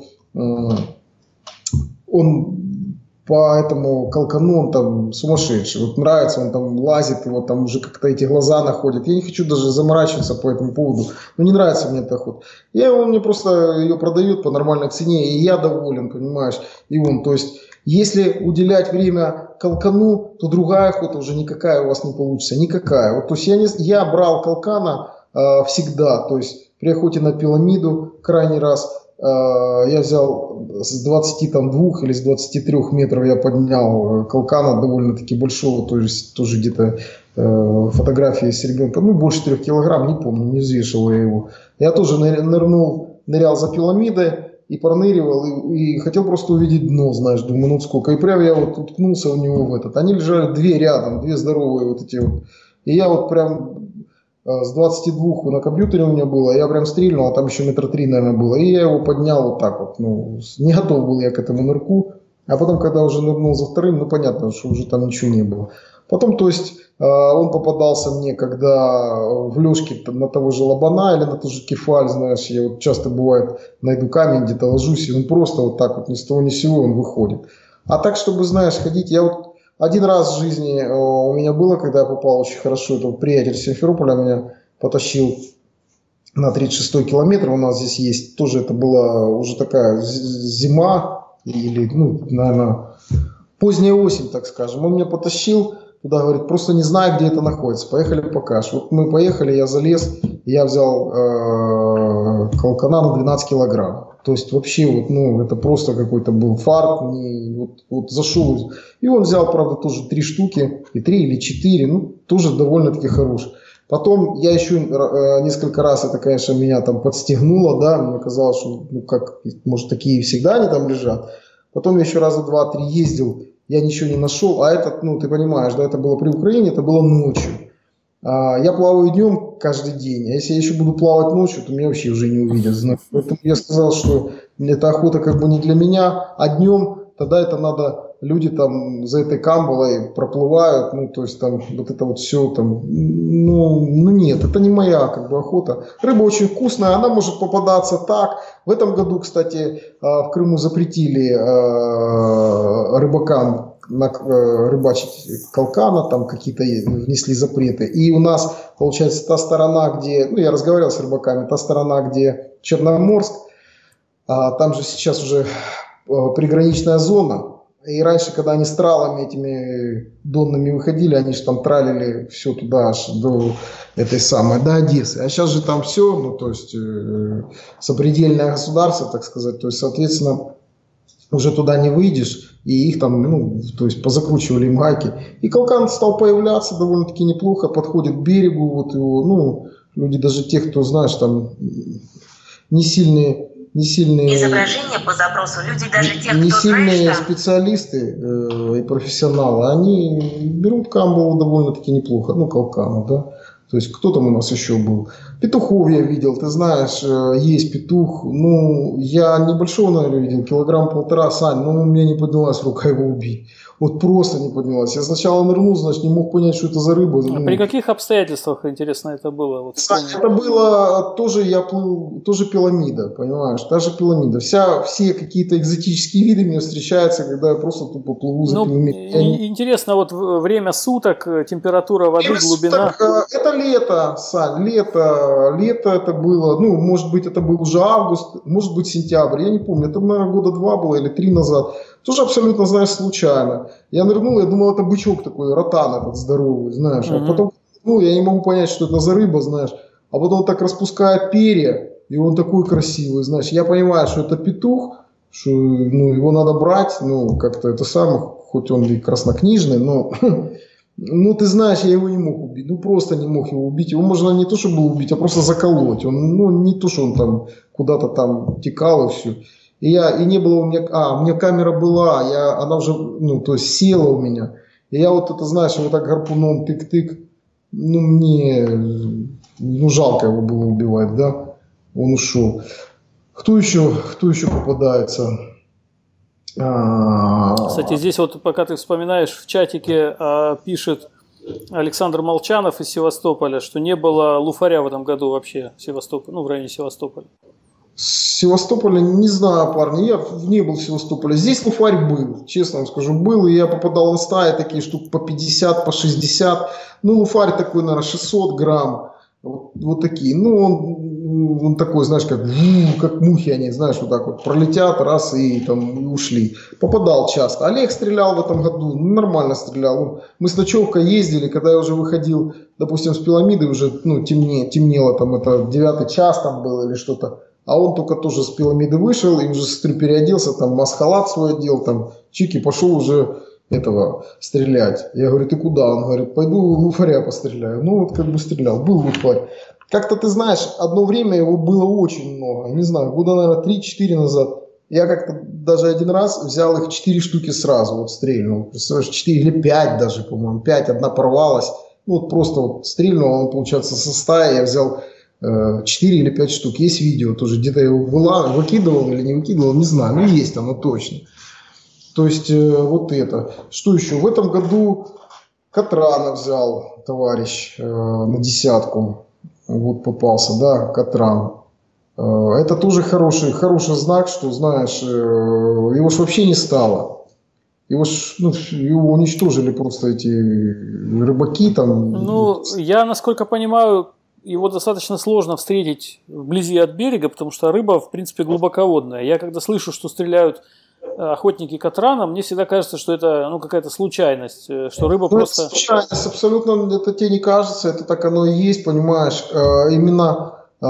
он по этому калкану, он там сумасшедший, вот нравится, он там лазит, его там уже как-то эти глаза находят. Я не хочу даже заморачиваться по этому поводу, но не нравится мне эта охота. Он мне просто ее продает по нормальной цене, и я доволен, понимаешь, и он, то есть, если уделять время калкану, то другая охота уже никакая у вас не получится, никакая. Вот, то есть я брал калкана всегда, то есть при охоте на пиламиду крайний раз я взял с 22 или с 23 метров я поднял калкана довольно-таки большого, то есть тоже где-то фотографии с ребенком, ну больше 3 килограмм, не помню, не взвешивал я его. Я тоже нырял за пиламидой и проныривал, и хотел просто увидеть дно, знаешь, думаю, ну сколько. И прям я вот уткнулся у него в этот. Они лежали две рядом, две здоровые вот эти вот. И я вот прям с 22 на компьютере у меня было, я прям стрельнул, а там еще 3 метра, наверное, было. И я его поднял вот так вот. Ну, не готов был я к этому нырку. А потом, когда уже нырнул за вторым, ну, понятно, что уже там ничего не было. Потом, то есть, он попадался мне, когда в лёжке на того же лобана или на тот же кефаль, знаешь, я вот часто бывает найду камень, где-то ложусь, и он просто вот так вот ни с того ни с сего он выходит. А так, чтобы, знаешь, ходить, я вот один раз в жизни у меня было, когда я попал очень хорошо, это вот приятель Симферополя меня потащил на 36-й километр, у нас здесь есть, тоже это была уже такая зима, или, ну, наверное, поздняя осень, так скажем. Он меня потащил туда, говорит, просто не знаю, где это находится, поехали покажешь. Вот мы поехали, я залез, я взял калкана на 12 килограмм. То есть вообще вот, ну, это просто какой-то был фарт, вот зашел. И он взял, правда, тоже 3 штуки, и 3 или 4, ну, тоже довольно-таки хороший. Потом я еще несколько раз, это, конечно, меня там подстегнуло, да, мне казалось, что, ну, как, может, такие всегда они там лежат. Потом я еще раза 2-3 ездил, я ничего не нашел, а этот, ну, ты понимаешь, да, это было при Украине, это было ночью. Я плаваю днем каждый день, а если я еще буду плавать ночью, то меня вообще уже не увидят. Поэтому я сказал, что эта охота как бы не для меня, а днем тогда это надо, люди там за этой камбалой проплывают, ну, то есть там вот это вот все там, ну нет, это не моя как бы охота. Рыба очень вкусная, она может попадаться так. В этом году, кстати, в Крыму запретили рыбакам рыбачить калкана, там какие-то внесли запреты. И у нас, получается, та сторона, где, ну, я разговаривал с рыбаками, та сторона, где Черноморск, там же сейчас уже приграничная зона. И раньше, когда они с тралами этими донными выходили, они же там тралили все туда аж до этой самой, до Одессы. А сейчас же там все, ну, то есть сопредельное государство, так сказать. То есть, соответственно, уже туда не выйдешь, и их там, ну, то есть позакручивали им гайки. И калкан стал появляться довольно-таки неплохо, подходит к берегу, вот его, ну, люди даже те, кто, знаешь, там не сильные не сильные, изображение по запросу. Люди, даже те, не кто сильные трэш, специалисты и профессионалы, они берут камбалу довольно-таки неплохо, ну, калкану, да. То есть, кто там у нас еще был? Петухов я видел, ты знаешь, есть петух, ну, я небольшого, наверное, видел, килограмм-полтора, Сань, но у меня не поднялась рука его убить. Вот просто не поднялась. Я сначала нырнул, значит, не мог понять, что это за рыба. А при каких обстоятельствах, интересно, это было? Вот Кстати, это было тоже, я плыл, тоже пиламида, понимаешь, та же пиламида. Все какие-то экзотические виды мне встречаются, когда я просто тупо плыву за пиламидой. Интересно, вот время суток, температура воды, глубина. Суток, это лето, Сань, лето это было, ну, может быть, это был уже август, может быть, сентябрь, я не помню, это, наверное, года 2 было или 3 назад. Тоже абсолютно, знаешь, случайно. Я нырнул, я думал, это бычок такой, ротан этот здоровый, знаешь. А потом, ну, я не могу понять, что это за рыба, знаешь. А потом он так распускает перья, и он такой красивый, знаешь. Я понимаю, что это петух, что, ну, его надо брать, ну, как-то это самое, хоть он и краснокнижный, но, ну, ты знаешь, я его не мог убить. Ну, просто не мог его убить. Его можно не то, чтобы убить, а просто заколоть. Он, ну, не то, что он там куда-то там текал и все. И не было у меня камера была, она уже, ну, то есть села у меня. И я вот это, знаешь, вот так гарпуном тык-тык, ну, мне, ну, жалко его было убивать, да, он ушел. Кто еще попадается? Кстати, здесь вот, пока ты вспоминаешь, в чатике пишет Александр Молчанов из Севастополя, что не было луфаря в этом году вообще в Севастополе, ну, в районе Севастополя. Севастополя не знаю, парни, я не был в Севастополе. Здесь луфарь был, честно вам скажу, был, и я попадал на стаи такие штук по 50, по 60. Ну, луфарь такой, наверное, 600 грамм, вот такие. Ну, он такой, знаешь, как мухи они, знаешь, вот так вот пролетят раз и там ушли. Попадал часто. Олег стрелял в этом году, нормально стрелял. Мы с ночевкой ездили, когда я уже выходил, допустим, с пиламиды, уже, ну, темнело, там, это 9 час там был или что-то. А он только тоже с пиламиды вышел и уже переоделся, там маск-халат свой одел, там чики, пошел уже этого стрелять. Я говорю, ты куда? Он говорит, пойду луфаря постреляю. Ну вот как бы стрелял, был луфарь. Как-то ты знаешь, одно время его было очень много, не знаю, года, наверное, 3-4 назад. Я как-то даже один раз взял их 4 штуки сразу, вот стрельнул. Представляешь, 4 или 5 даже, по-моему, 5, одна порвалась. Ну вот просто вот стрельнул, он, получается, со стаи, я взял 4 или 5 штук. Есть видео тоже, где-то я его выкидывал или не выкидывал, не знаю, но есть оно точно. То есть вот это. Что еще? В этом году Катрана взял товарищ на 10. Вот попался, да, Катран. Это тоже хороший знак, что, знаешь, его ж вообще не стало. Его уничтожили просто эти рыбаки там. Ну, я, насколько понимаю, его достаточно сложно встретить вблизи от берега, потому что рыба, в принципе, глубоководная. Я когда слышу, что стреляют охотники Катрана, мне всегда кажется, что это, ну, какая-то случайность, что рыба просто... Это случайность, абсолютно это тебе не кажется, это так оно и есть, понимаешь. Именно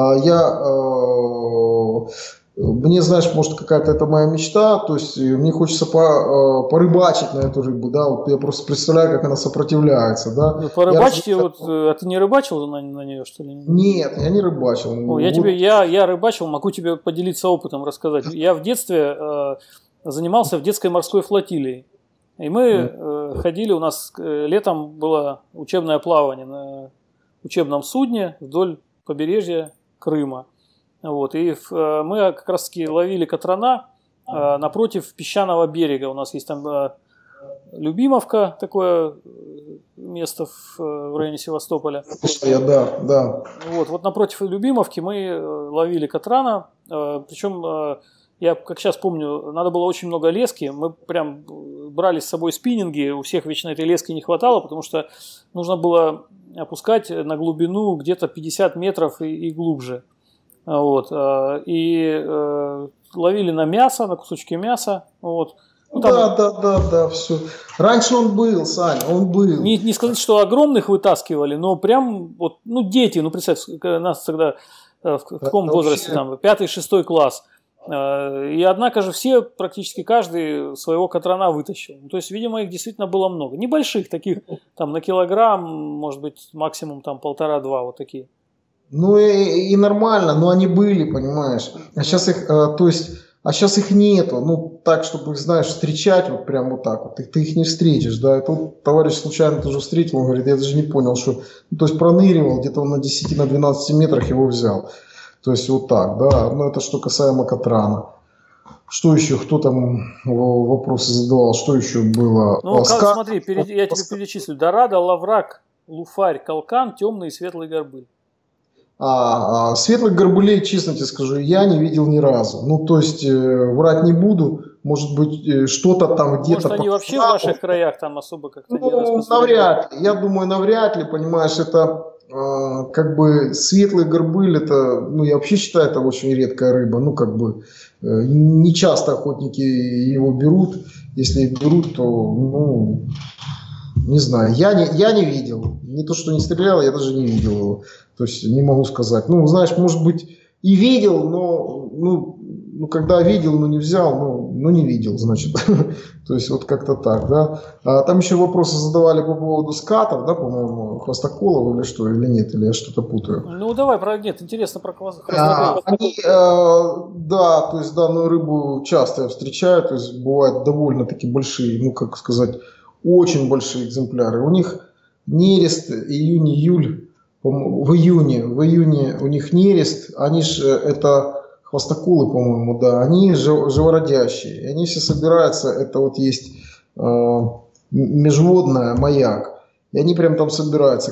мне, знаешь, может, какая-то это моя мечта, то есть мне хочется порыбачить на эту рыбу, да, вот я просто представляю, как она сопротивляется, да. Ну, порыбачить, а ты не рыбачил на нее, что ли? Нет, я не рыбачил. О, я рыбачил, могу тебе поделиться опытом, рассказать. Я в детстве занимался в детской морской флотилии, и мы ходили, у нас летом было учебное плавание на учебном судне вдоль побережья Крыма. Вот, и мы как раз таки ловили катрана напротив песчаного берега. У нас есть там Любимовка, такое место в районе Севастополя. Да. Вот напротив Любимовки мы ловили катрана. Причем, я как сейчас помню, надо было очень много лески. Мы прям брали с собой спиннинги. У всех вечно этой лески не хватало, потому что нужно было опускать на глубину где-то 50 метров и глубже. Вот, и ловили на мясо, на кусочки мяса. Вот. Ну, там... Да, все. Раньше он был, Сань, он был. Не сказать, что огромных вытаскивали, но прям вот, ну, дети, ну, представь, нас тогда в каком возрасте, там, 5-6 класс. И однако же все, практически каждый своего катрана вытащил. То есть, видимо, их действительно было много. Небольших таких, там, на килограмм, может быть, максимум там 1,5-2, вот такие. Ну и нормально, но они были, понимаешь. А сейчас их, то есть, а сейчас их нету. Ну, так, чтобы их, знаешь, встречать вот прям вот так вот. Ты их не встретишь, да. И тут товарищ случайно тоже встретил, он говорит, я даже не понял, что... Ну, то есть проныривал, где-то он на 10, на 12 метрах его взял. То есть вот так, да. Ну, это что касаемо Катрана. Что еще? Кто там вопросы задавал? Что еще было? Ну, смотри, я тебе перечислю. Дорадо, Лаврак, Луфарь, Калкан, темный и светлый горбыль. Светлых горбылей, честно тебе скажу, я не видел ни разу. Ну, то есть, врать не буду. Может быть, что-то там где-то... Может, они вообще в ваших краях там особо как-то не распространены? Навряд ли. Я думаю, навряд ли, понимаешь, это как бы светлый горбыль, это, ну, я вообще считаю, это очень редкая рыба. Ну, как бы, не часто охотники его берут. Если берут, то, ну... Не знаю, я не видел. Не то, что не стрелял, я даже не видел его. То есть не могу сказать. Ну, знаешь, может быть, и видел, но ну когда видел, но не взял, ну не видел, значит. То есть вот как-то так, да. Там еще вопросы задавали по поводу скатов, да, по-моему, хвостоколов или что, или нет, или я что-то путаю. Ну, давай, нет, интересно про хвостоколов. Да, то есть данную рыбу часто я встречаю, то есть бывают довольно-таки большие, ну, как сказать, очень большие экземпляры. У них нерест июнь-июль, в июне у них нерест, они же это хвостоколы, по-моему, да, они живородящие. И они все собираются, это вот есть межводная, маяк, и они прям там собираются.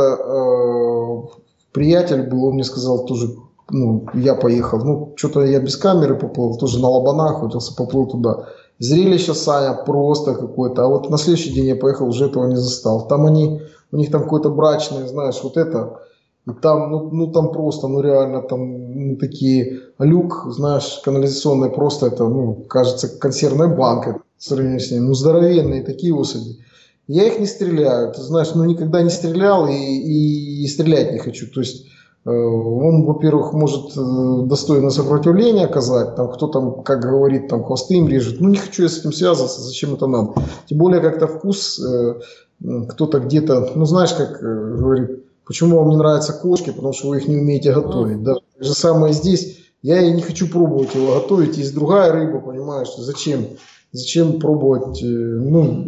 Как-то приятель был, он мне сказал тоже, ну, я поехал, ну, что-то я без камеры поплыл, тоже на Лобана охотился, поплыл туда. Зрелище, Саня, просто какое-то. А вот на следующий день я поехал, уже этого не застал. Там у них там какое-то брачное, знаешь, вот это. И там, ну там просто, ну реально, там ну, такие люк, знаешь, канализационный, просто это, ну, кажется, консервная банка в сравнении с ним. Ну, здоровенные такие особи. Я их не стреляю. Ты знаешь, ну, никогда не стрелял и стрелять не хочу. То есть, он, во-первых, может достойное сопротивление оказать, там кто там, как говорит, там хвосты им режет. Ну, не хочу я с этим связываться, зачем это надо. Тем более, как-то вкус кто-то где-то, ну, знаешь, как говорит, почему вам не нравятся кошки, потому что вы их не умеете готовить. Да? То же самое здесь, я и не хочу пробовать его готовить, есть другая рыба, понимаешь, зачем пробовать, ну,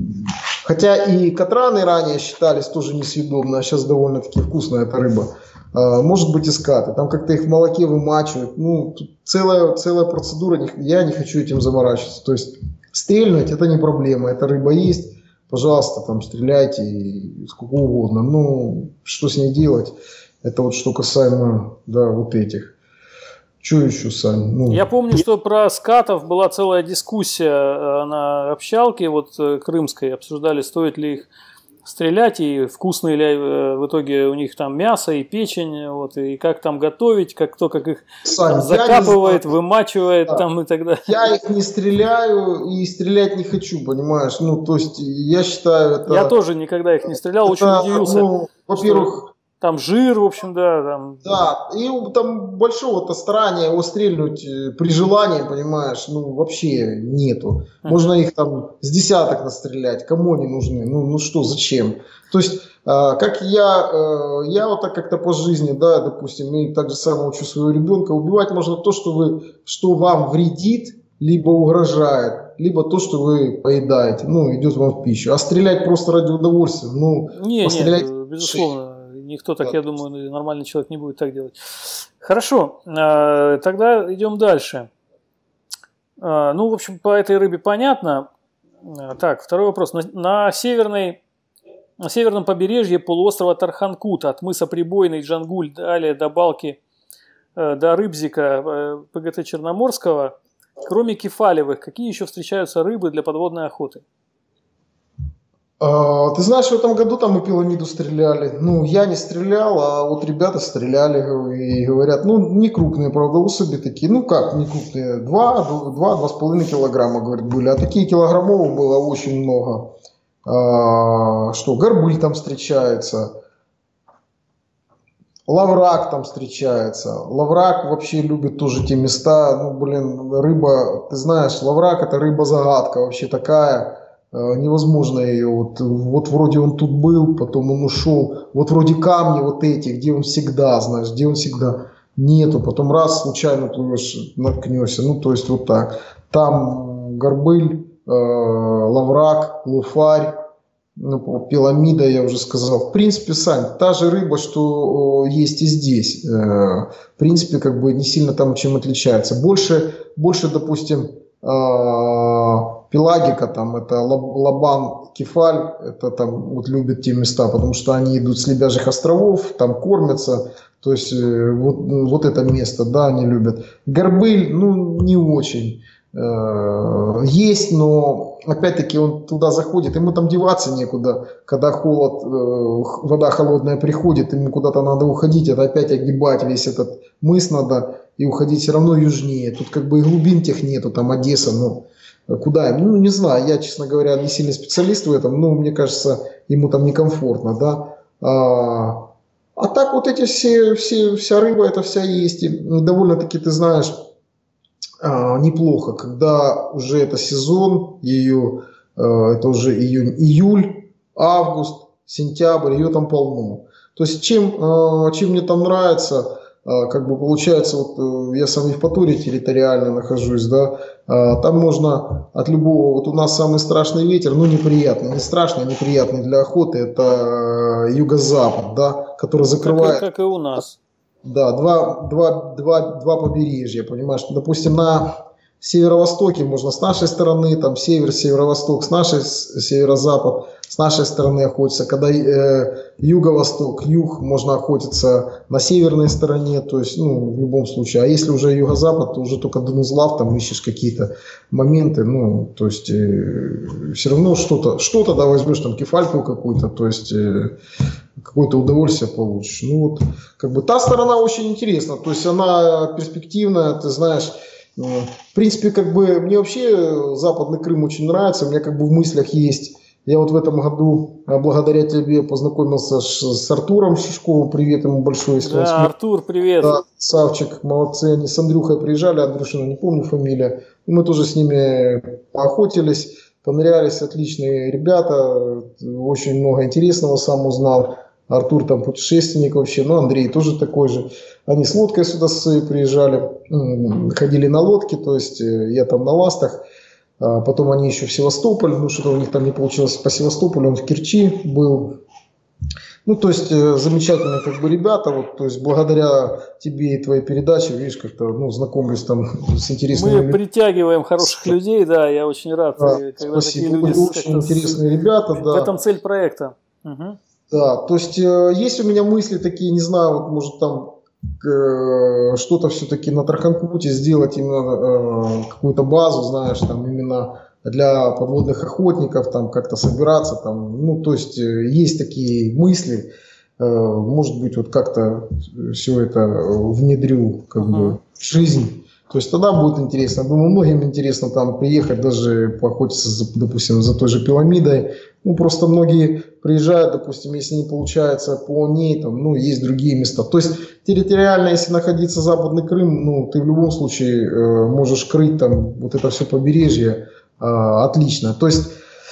хотя и катраны ранее считались тоже несъедобны, а сейчас довольно-таки вкусная эта рыба. Может быть и скаты, там как-то их в молоке вымачивают, ну, тут целая процедура, я не хочу этим заморачиваться, то есть стрельнуть это не проблема, эта рыба есть, пожалуйста, там стреляйте сколько угодно, ну, что с ней делать, это вот что касаемо, да, вот этих. Что еще, Сань? Ну, я помню, что про скатов была целая дискуссия на общалке вот крымской, обсуждали, стоит ли их стрелять и вкусные ли в итоге у них там мясо и печень, вот, и как там готовить, кто как их там закапывает, вымачивает, да, там и так далее. Я их не стреляю и стрелять не хочу, понимаешь? Ну, то есть я считаю это... Я тоже никогда их не стрелял, очень удивился. Ну, во-первых... Там жир, в общем, да. Там... Да, и там большого-то старания его стрельнуть при желании, понимаешь, ну вообще нету. Можно их там с десяток настрелять, кому они нужны, ну что, зачем? То есть, как я вот так как-то по жизни, да, допустим, и так же самое учу своего ребенка, убивать можно то, что вам вредит, либо угрожает, либо то, что вы поедаете, ну, идет вам в пищу. А стрелять просто ради удовольствия, ну, пострелять... Нет, безусловно. Никто так, я думаю, нормальный человек не будет так делать. Хорошо, тогда идем дальше. Ну, в общем, по этой рыбе понятно. Так, второй вопрос. На северном побережье полуострова Тарханкут, от мыса Прибойный, Джангуль, далее до Балки, до Рыбзика, ПГТ Черноморского, кроме кефалевых, какие еще встречаются рыбы для подводной охоты? Ты знаешь, в этом году там и пиламиду стреляли. Ну, я не стрелял, а вот ребята стреляли и говорят, ну, не крупные, правда, особи такие. Ну, как не крупные? 2-2,5 килограмма, говорят, были. А такие килограммовых было очень много. Что, горбыль там встречается. Лаврак там встречается. Лаврак вообще любит тоже те места. Ну, блин, рыба, ты знаешь, лаврак это рыба-загадка вообще такая. невозможно ее, вот вроде он тут был, потом он ушел, вот вроде камни вот эти, где он всегда, знаешь, где он всегда, нету, потом раз случайно плывешь, наткнешься, ну то есть вот так. Там горбыль, лаврак, луфарь, ну, пиламида, я уже сказал. В принципе, Сань, та же рыба, что есть и здесь. В принципе, как бы не сильно там чем отличается. Больше допустим, пелагика, там, это лабан, кефаль, это там вот любят те места, потому что они идут с Лебяжьих островов, там кормятся. То есть вот это место, да, они любят. Горбыль, ну, не очень. Есть, но опять-таки он туда заходит, ему там деваться некуда, когда вода холодная приходит, ему куда-то надо уходить, это опять огибать весь этот мыс надо и уходить все равно южнее. Тут как бы и глубин тех нету, там Одесса, ну куда им, ну не знаю, я, честно говоря, не сильный специалист в этом, но мне кажется, ему там некомфортно, да. А так вот эти вся рыба, это вся есть, и довольно-таки, ты знаешь, неплохо, когда уже это сезон, это уже июль, август, сентябрь, ее там полно. То есть чем мне там нравится, как бы получается, вот я сам в Евпатории территориально нахожусь, да, там можно от любого, вот у нас самый страшный ветер, ну неприятный, не страшный, а неприятный для охоты, это юго-запад, да, который закрывает. Как и у нас. Да, два побережья, понимаешь, допустим, на северо-востоке можно с нашей стороны, там север, северо-восток, с нашей северо-запад, с нашей стороны охотиться, когда юго-восток, юг, можно охотиться на северной стороне, то есть, ну, в любом случае, а если уже юго-запад, то уже только Донузлав, там ищешь какие-то моменты, ну, то есть, все равно что-то да, возьмешь, там, кефальку какую-то, то есть, какое-то удовольствие получишь. Ну, вот, как бы, та сторона очень интересна, то есть, она перспективная, ты знаешь. В принципе, как бы мне вообще Западный Крым очень нравится, у меня как бы в мыслях есть. Я вот в этом году, благодаря тебе, познакомился с Артуром Шишковым, привет ему большой. Если да, Артур, привет. Да, Савчик, молодцы, они с Андрюхой приезжали, Андрюшина, не помню фамилия. Мы тоже с ними поохотились, понырялись, отличные ребята, очень много интересного сам узнал. Артур там путешественник вообще, ну Андрей тоже такой же. Они с лодкой сюда приезжали, ходили на лодке, то есть я там на ластах. Потом они еще в Севастополь, ну что-то у них там не получилось по Севастополю, он в Керчи был. Ну то есть замечательные как бы ребята, вот, то есть благодаря тебе и твоей передаче, видишь, как-то ну, знакомлюсь там с интересными. Мы притягиваем хороших людей, да, я очень рад, да, когда спасибо. такие люди очень интересные ребята, да. В этом цель проекта. Угу. Да, то есть есть у меня мысли такие, не знаю, вот может там что-то все-таки на Тарханкуте сделать именно какую-то базу, знаешь, там именно для подводных охотников, там как-то собираться, там, ну то есть есть такие мысли, может быть вот как-то все это внедрю как бы в жизнь. То есть тогда будет интересно. Думаю, многим интересно там приехать, даже поохотиться, допустим, за той же пирамидой. Ну, просто многие приезжают, допустим, если не получается по ней, там, ну, есть другие места. То есть территориально, если находиться Западный Крым, ну, ты в любом случае можешь крыть там вот это все побережье отлично. То есть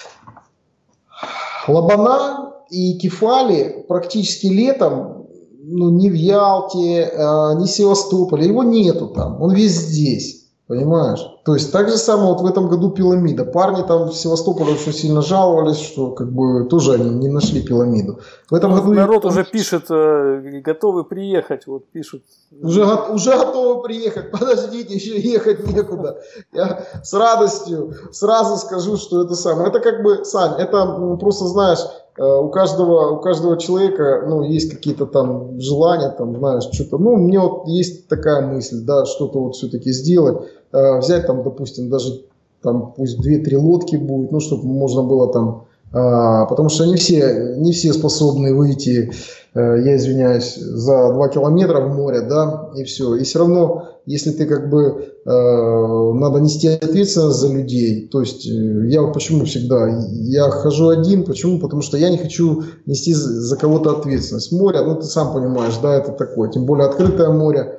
лабана и кефали практически летом, ну, ни в Ялте, ни в Севастополе, его нету там, он весь здесь, понимаешь? То есть так же самое вот в этом году пиламида. Парни там в Севастополе очень сильно жаловались, что как бы тоже они не нашли пиламиду. В этом году народ уже пишет, готовы приехать, вот пишут. Уже готовы приехать, подождите, еще ехать некуда. Я с радостью сразу скажу, что это самое. Это как бы, Сань, это просто знаешь, у каждого человека, ну, есть какие-то там желания, там, знаешь, что-то. Ну, мне вот есть такая мысль, да, что-то вот все-таки сделать, взять там, допустим, даже там пусть 2-3 лодки будет, ну, чтобы можно было там, потому что не все способны выйти, я извиняюсь, за 2 километра в море, да, и все. И все равно, если ты как бы, надо нести ответственность за людей, то есть я вот почему всегда, я хожу один, почему? Потому что я не хочу нести за кого-то ответственность. Море, ну ты сам понимаешь, да, это такое, тем более открытое море,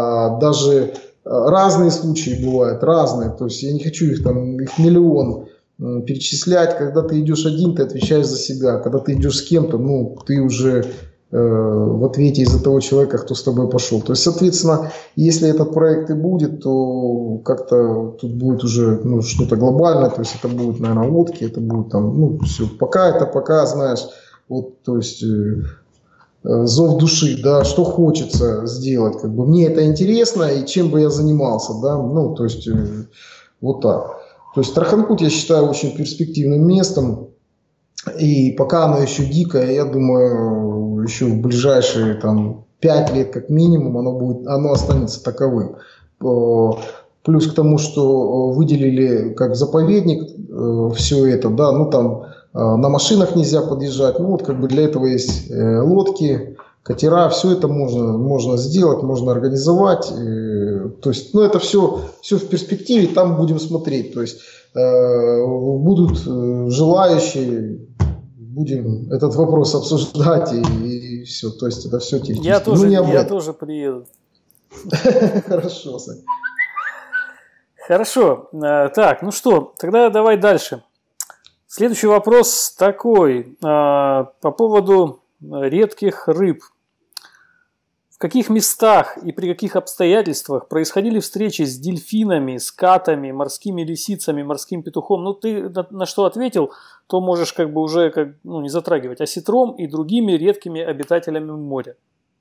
даже разные случаи бывают, разные, то есть я не хочу их там, их миллион. перечислять. Когда ты идешь один, ты отвечаешь за себя. Когда ты идешь с кем-то, ну, ты уже в ответе из-за того человека, кто с тобой пошел. То есть, соответственно, если этот проект и будет, то как-то тут будет уже что-то глобальное, то есть это будет, наверное, лодки, это будет там, все, пока, знаешь, вот, то есть зов души, да, что хочется сделать, как бы мне это интересно, и чем бы я занимался, да, то есть вот так. То есть Тарханкут я считаю очень перспективным местом. И пока оно еще дикое, я думаю, еще в ближайшие 5 лет как минимум оно останется таковым. Плюс к тому, что выделили как заповедник все это, да, на машинах нельзя подъезжать, как бы для этого есть лодки, катера, все это можно сделать, можно организовать. То есть, это все в перспективе, там будем смотреть. То есть будут желающие, будем этот вопрос обсуждать и все. То есть это все теоретически. Я тоже приеду. Хорошо, Сань. Хорошо. Так, что, тогда давай дальше. Следующий вопрос такой. По поводу редких рыб. В каких местах и при каких обстоятельствах происходили встречи с дельфинами, скатами, морскими лисицами, морским петухом? Ты на что ответил, то можешь уже не затрагивать. Осетром и другими редкими обитателями моря.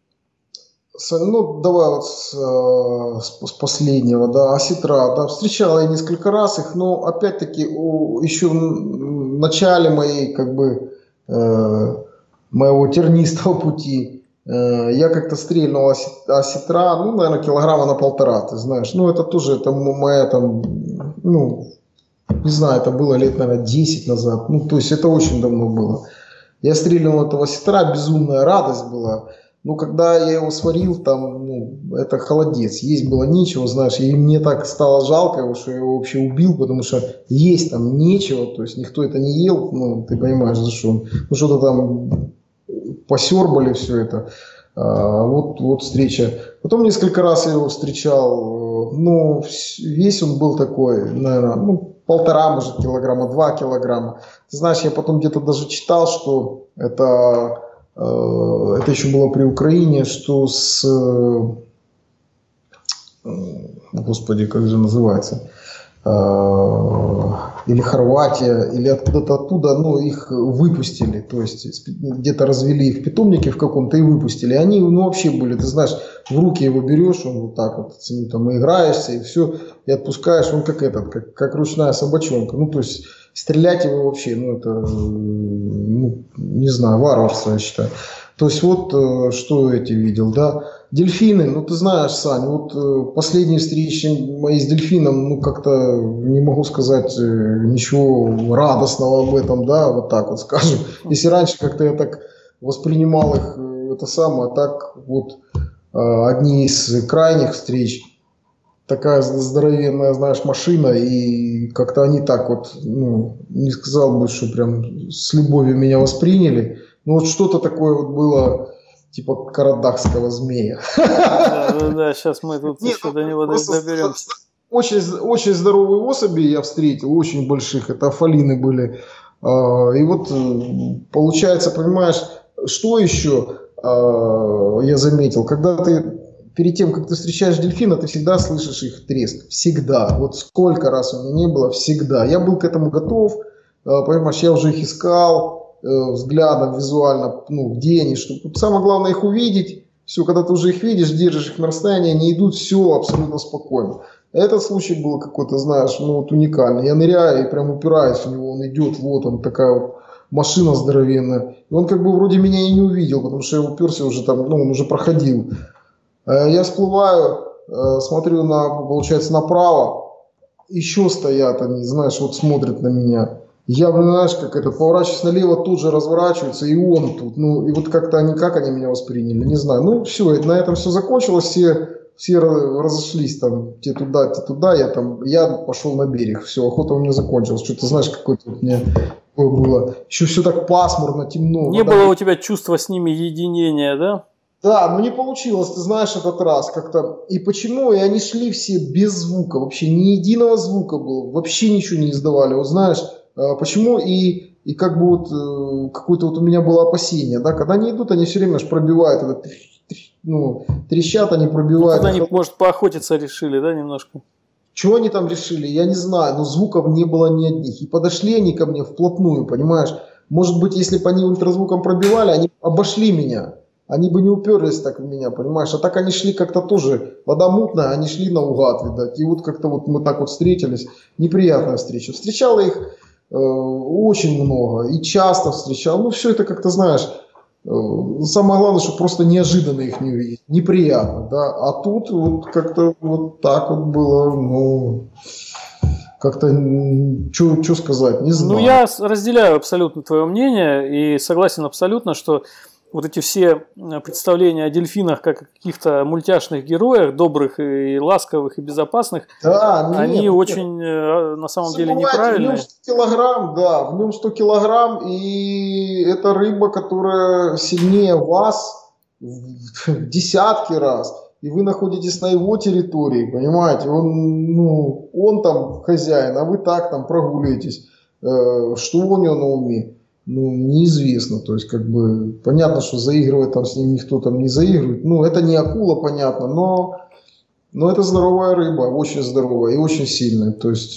Давай с последнего, да, осетра, да, встречал я несколько раз их, но опять-таки еще в начале моего тернистого пути я как-то стрельнул осетра, наверное, килограмма на 1,5, ты знаешь, это тоже, это моя не знаю, это было лет, наверное, 10 назад, то есть это очень давно было. Я стрельнул этого осетра, безумная радость была. Когда я его сварил, это холодец. Есть было нечего, знаешь, и мне так стало жалко его, что я его вообще убил, потому что есть там нечего, то есть никто это не ел, ты понимаешь, за что. Что-то там посербали все это. Вот встреча. Потом несколько раз я его встречал, весь он был такой, наверное, 1,5, может, килограмма, 2 килограмма. Ты знаешь, я потом где-то даже читал, что это еще было при Украине, что Господи, как же называется, или Хорватия, или откуда-то оттуда, их выпустили, то есть где-то развели их в питомнике в каком-то и выпустили. Они, вообще были, ты знаешь, в руки его берешь, он вот так вот, с ним там играешься и все, и отпускаешь, он как ручная собачонка. То есть стрелять его вообще, это, не знаю, варварство, я считаю. То есть что я видел, да. Дельфины, ты знаешь, Сань, последние встречи мои с дельфином, как-то не могу сказать ничего радостного об этом, да, вот так вот скажем. Если раньше как-то я так воспринимал их, так одни из крайних встреч, такая здоровенная, знаешь, машина, и как-то они так не сказал бы, что прям с любовью меня восприняли, но что-то такое было, типа карадахского змея. Да, сейчас мы тут еще до него доберемся. Очень здоровые особи я встретил, очень больших, это афалины были. И получается, понимаешь, что еще я заметил, когда ты перед тем, как ты встречаешь дельфина, ты всегда слышишь их треск. Всегда. Сколько раз у меня не было, всегда. Я был к этому готов. Понимаешь, я уже их искал взглядом, визуально, где они, что. Самое главное их увидеть. Все, когда ты уже их видишь, держишь их на расстоянии, они идут, все абсолютно спокойно. Этот случай был какой-то, знаешь, уникальный. Я ныряю и прям упираюсь в него, он идет, он такая машина здоровенная. И он вроде меня и не увидел, потому что я уперся уже там, он уже проходил. Я всплываю, смотрю получается, направо, еще стоят они, знаешь, смотрят на меня. Я, знаешь, поворачиваюсь налево, тут же разворачивается, и он тут. И как-то как они меня восприняли, не знаю. Все, на этом все закончилось, все разошлись там, те туда, я пошел на берег, все, охота у меня закончилась. Что-то, знаешь, какое-то у меня было. Еще все так пасмурно, темно. Не было у тебя чувства с ними единения, да? Да, не получилось, ты знаешь, этот раз как-то. И почему? И они шли все без звука, вообще ни единого звука было, вообще ничего не издавали. Знаешь, Почему и как бы вот какое-то вот у меня было опасение, да, когда они идут, они все время ж пробивают, трещат, они пробивают. Ну, они, может, поохотиться решили, да, немножко? Чего они там решили, я не знаю, но звуков не было ни одних. И подошли они ко мне вплотную, понимаешь? Может быть, если бы они ультразвуком пробивали, они обошли меня. Они бы не уперлись так в меня, понимаешь? А так они шли как-то тоже, вода мутная, они шли наугад, видать. И вот как-то вот мы так вот встретились. Неприятная встреча. Встречала их очень много и часто встречал. Ну, все это как-то, знаешь, самое главное, что просто неожиданно их не увидеть. Неприятно, да. А тут вот как-то вот так вот было, ну, как-то, что сказать, не знаю. Ну, я разделяю абсолютно твое мнение и согласен абсолютно, что вот эти все представления о дельфинах как о каких-то мультяшных героях, добрых и ласковых и безопасных, да, они очень на самом деле неправильные. В нем 100 килограмм, да, в нем 100 килограмм, и это рыба, которая сильнее вас в десятки раз, и вы находитесь на его территории, понимаете, он там хозяин, а вы так там прогуливаетесь, что у него на уме? Ну, неизвестно, то есть, как бы, понятно, что заигрывать там с ним никто там не заигрывает, ну, это не акула, понятно, но это здоровая рыба, очень здоровая и очень сильная, то есть,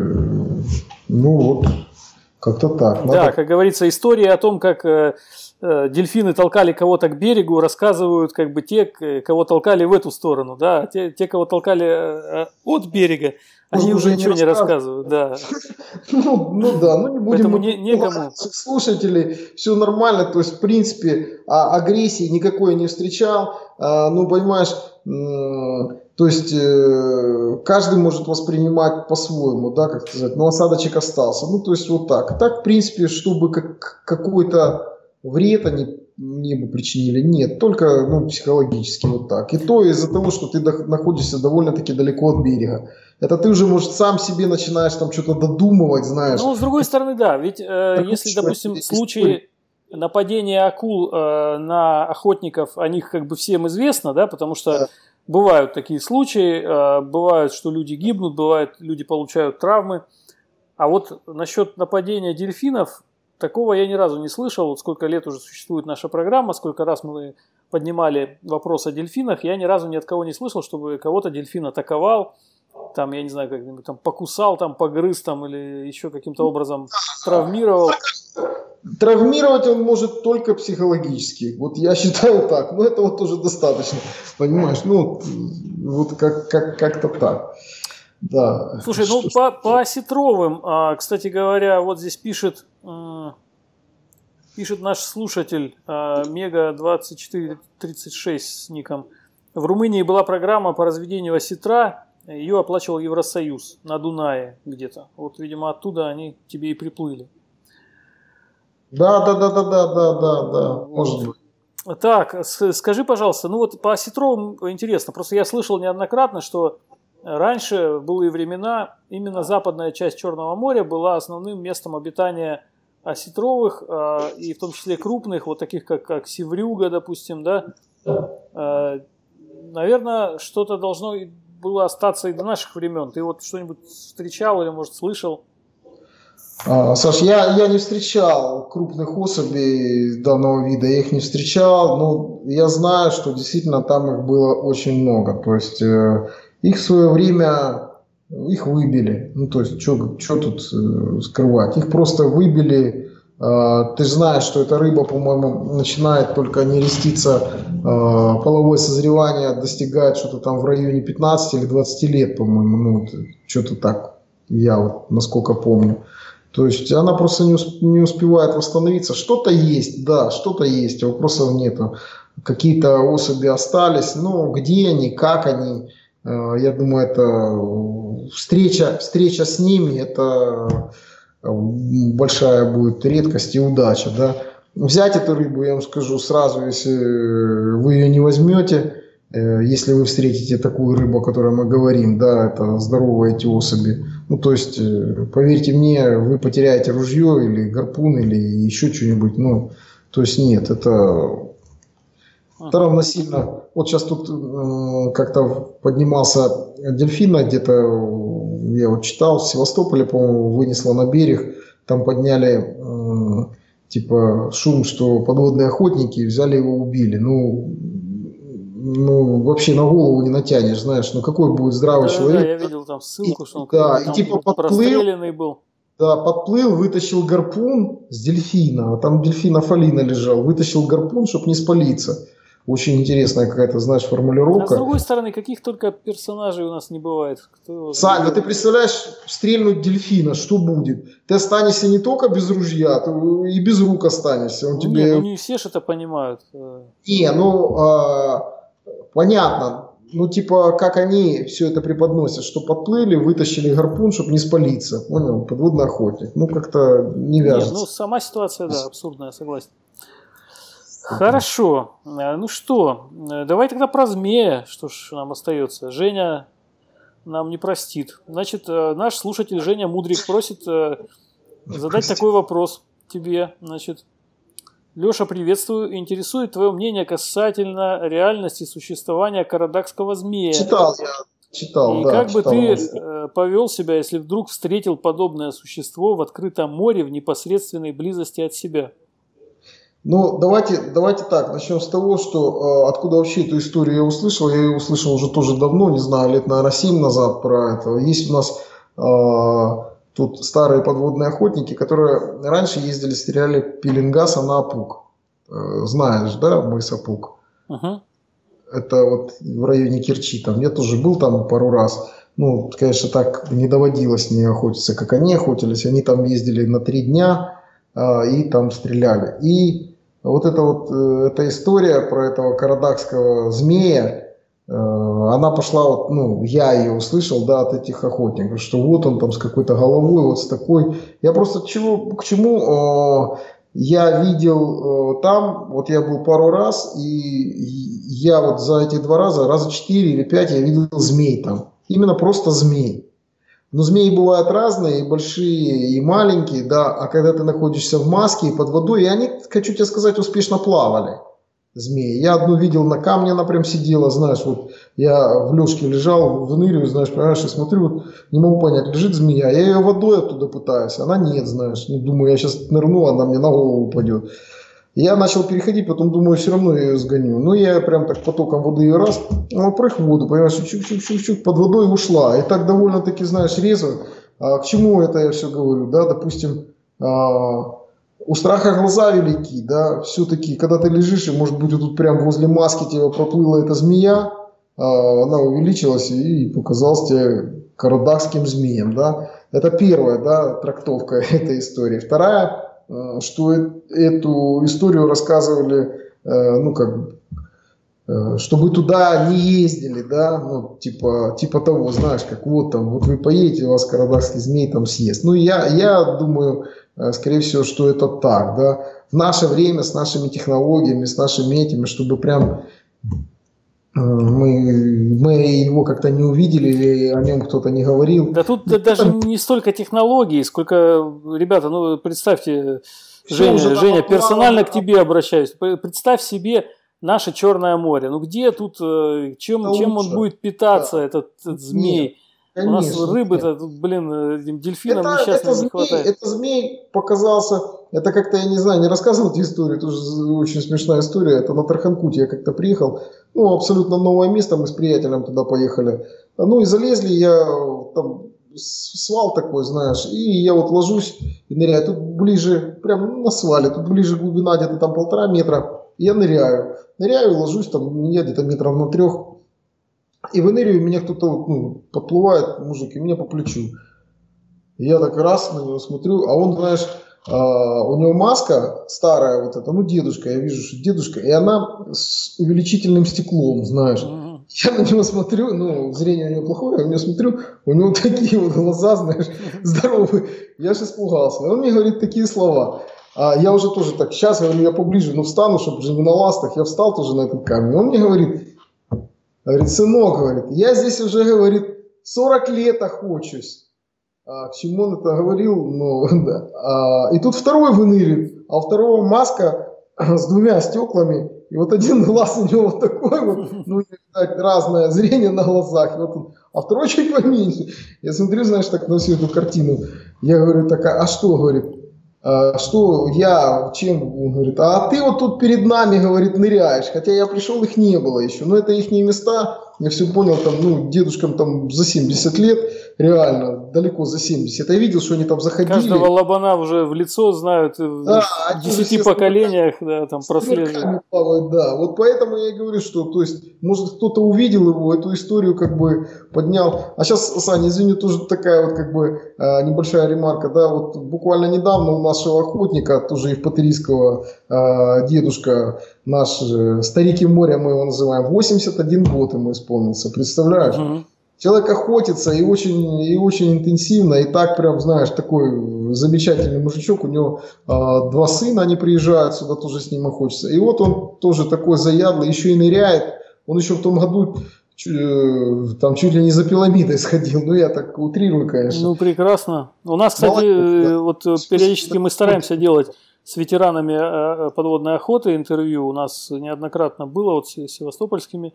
ну, вот, как-то так. Да, как говорится, история о том, как дельфины толкали кого-то к берегу, рассказывают как бы те, кого толкали в эту сторону, да, те кого толкали от берега, они уже ничего не рассказывают, да. Ну да, ну не будем. Поэтому некому. Слушателей, все нормально, то есть в принципе агрессии никакой не встречал, ну понимаешь, то есть каждый может воспринимать по-своему, да, как сказать, но осадочек остался, ну то есть вот так. Так в принципе, чтобы какой-то вред они мне бы причинили, нет, только психологически вот так. И то из-за того, что ты находишься довольно-таки далеко от берега. Это ты уже, может, сам себе начинаешь там что-то додумывать, знаешь. Ну, с другой стороны, да, ведь если, допустим, случаи нападения акул на охотников, о них как бы всем известно, да, потому что бывают такие случаи, бывает, что люди гибнут, бывает, люди получают травмы. А вот насчет нападения дельфинов, такого я ни разу не слышал. Вот сколько лет уже существует наша программа, сколько раз мы поднимали вопрос о дельфинах, я ни разу ни от кого не слышал, чтобы кого-то дельфин атаковал, там, я не знаю, как-нибудь там покусал, там погрыз, там, или еще каким-то образом травмировал. Травмировать он может только психологически. Вот я считаю так. Но это вот тоже достаточно. Понимаешь? Ну, вот как-то так. Да. Слушай, ну по осетровым, кстати говоря, вот здесь пишет наш слушатель Мега2436 с ником. В Румынии была программа по разведению осетра, ее оплачивал Евросоюз на Дунае где-то. Вот, видимо, оттуда они к тебе и приплыли. Да, может быть. Так, скажи, пожалуйста, ну вот по осетровым интересно, просто я слышал неоднократно, что раньше, в былые времена, именно западная часть Черного моря была основным местом обитания осетровых, и в том числе крупных, вот таких как севрюга, допустим, да. Наверное, что-то должно было остаться и до наших времен. Ты вот что-нибудь встречал или, может, слышал? Саш, я не встречал крупных особей данного вида, я их не встречал, но я знаю, что действительно там их было очень много. То есть их в свое время их выбили. Ну, то есть, что тут скрывать? Их просто выбили. Ты же знаешь, что эта рыба, по-моему, начинает только нереститься, половое созревание достигает что-то там в районе 15 или 20 лет, по-моему. Ну, что-то так, я вот насколько помню. То есть она просто не успевает восстановиться. Что-то есть, да, что-то есть, вопросов нету. Какие-то особи остались, но где они, как они, я думаю, это встреча с ними, это большая будет редкость и удача, да. Взять эту рыбу, я вам скажу сразу, если вы ее не возьмете, если вы встретите такую рыбу, о которой мы говорим, да, это здоровые эти особи, ну, то есть, поверьте мне, вы потеряете ружье или гарпун или еще что-нибудь, ну, то есть, нет, это равносильно. Вот сейчас тут как-то поднимался дельфина, где-то, я вот читал, в Севастополе, по-моему, вынесло на берег, там подняли типа шум, что подводные охотники взяли его, убили. Ну, вообще на голову не натянешь, знаешь, ну какой будет здравый человек. Да, я видел там ссылку, что он да, там типа простреленный был. Да, подплыл, вытащил гарпун с дельфина, а там дельфин Афалина лежал, вытащил гарпун, чтобы не спалиться. Очень интересная какая-то, знаешь, формулировка. А с другой стороны, каких только персонажей у нас не бывает. Сань, ну ты представляешь, стрельнуть дельфина, что будет? Ты останешься не только без ружья, ты и без рук останешься. Он тебе... ну не все же это понимают. Не, понятно. Ну, типа, как они все это преподносят, что подплыли, вытащили гарпун, чтобы не спалиться. Понял? Подводный охотник. Ну, как-то не вяжется. Нет, ну, сама ситуация, да, абсурдная, согласен. Хорошо. Ну что, давай тогда про змея. Что ж нам остается? Женя нам не простит. Значит, наш слушатель Женя Мудрик просит задать такой вопрос тебе. Значит, Леша, приветствую. Интересует твое мнение касательно реальности существования карадакского змея. Читал. И да, как читал, бы ты повел себя, если вдруг встретил подобное существо в открытом море в непосредственной близости от себя? Ну, давайте так, начнем с того, что откуда вообще эту историю я ее услышал уже тоже давно, не знаю, лет, наверное, 7 назад про это. Есть у нас тут старые подводные охотники, которые раньше ездили, стреляли пеленгаса на Апук. Знаешь, да, мыс Апук? Uh-huh. Это вот в районе Керчи. Там я тоже был там пару раз. Ну, конечно, так не доводилось не охотиться, как они охотились. Они там ездили на 3 дня и там стреляли. И вот эта история про этого карадакского змея, она пошла, вот, ну, я ее услышал, да, от этих охотников, что вот он там с какой-то головой, вот с такой. Я просто к чему я видел там, вот я был пару раз, и я вот за эти 2 раза 4 или 5 я видел змей там. Именно просто змей. Но змеи бывают разные, и большие, и маленькие, да, а когда ты находишься в маске и под водой, и они, хочу тебе сказать, успешно плавали, змеи. Я одну видел, на камне она прям сидела, знаешь, вот я в лёжке лежал, выныриваю, знаешь, понимаешь, и смотрю, вот, не могу понять, лежит змея, я ее водой оттуда пытаюсь, она нет, знаешь, ну, думаю, я сейчас нырну, она мне на голову упадет. Я начал переходить, потом думаю, все равно я ее сгоню. Ну, я прям так потоком воды ее раз, она прыг в воду, понимаешь, чук-чук-чук, под водой ушла. И так довольно-таки, знаешь, резво. К чему это я все говорю, да, допустим, у страха глаза велики, да, все-таки, когда ты лежишь, и, может быть, вот тут прям возле маски тебя проплыла эта змея, она увеличилась и показалась тебе карадакским змеем, да. Это первая, да, трактовка этой истории. Вторая, что эту историю рассказывали, ну, как бы, чтобы туда не ездили, да, ну, типа того, знаешь, как вот там, вот вы поедете, вас карадакский змей там съест. Ну, я думаю, скорее всего, что это так, да. В наше время, с нашими технологиями, с нашими этими, чтобы прям мы его как-то не увидели или о нем кто-то не говорил. Да тут даже не столько технологий, сколько, ребята, ну представьте, Женя, персонально к тебе обращаюсь. Представь себе наше Черное море. Ну где тут, чем он будет питаться, этот змей? Нет, у нас рыбы-то, блин, дельфинам несчастным не хватает. Это змей показался, это как-то, я не знаю, не рассказывал эту историю, это уже очень смешная история, это на Тарханкуте я как-то приехал, ну, абсолютно новое место, мы с приятелем туда поехали, ну, и залезли, я там, свал такой, знаешь, и я вот ложусь и ныряю, тут ближе, прям на свале, тут ближе глубина где-то там 1,5 метра, и я ныряю, ложусь там, я где-то метров на 3, и выныриваю, меня кто-то подплывает, мужик, и мне по плечу. И я так раз на него смотрю, а он, знаешь, у него маска старая вот эта, ну дедушка, я вижу, что дедушка, и она с увеличительным стеклом, знаешь. Я на него смотрю, ну, зрение у него плохое, я на него смотрю, у него такие вот глаза, знаешь, здоровые. Я же испугался. Он мне говорит такие слова. Я уже тоже так, сейчас, говорю, я поближе, ну, встану, чтобы же не на ластах, я встал тоже на этот камень. Он мне говорит, сынок, говорит, я здесь уже, говорит, 40 лет охочусь. К чему он это говорил? Ну, да. И тут второй выныривает, а у второго маска с 2 стеклами, и вот один глаз у него вот такой вот, ну, разное зрение на глазах, и вот он, а второй чуть поменьше. Я смотрю, знаешь, так на всю эту картину. Я говорю, так, а что, говорит, что я, чем, он говорит, а ты вот тут перед нами, говорит, ныряешь, хотя я пришел, их не было еще, но это их места, я все понял, там, ну, дедушкам там за 70 лет, реально, далеко за 70, я видел, что они там заходили. Каждого лобана уже в лицо знают, да, в 10 поколениях, да, там прослеживают. Да, вот поэтому я и говорю, что, то есть, может, кто-то увидел его, эту историю как бы поднял. А сейчас, Саня, извини, тоже такая вот как бы небольшая ремарка, да, вот буквально недавно у нашего охотника, тоже евпаторийского, дедушка, наш старики моря, мы его называем, 81 год ему исполнился, представляешь? Человек охотится и очень интенсивно, и так прям, знаешь, такой замечательный мужичок, у него 2 сына, они приезжают сюда, тоже с ним охотятся. И вот он тоже такой заядлый, еще и ныряет, он еще в том году там чуть ли не за пиламидой сходил, ну я так утрирую, конечно. Ну прекрасно. У нас, кстати, вот периодически мы стараемся делать с ветеранами подводной охоты интервью, у нас неоднократно было вот с севастопольскими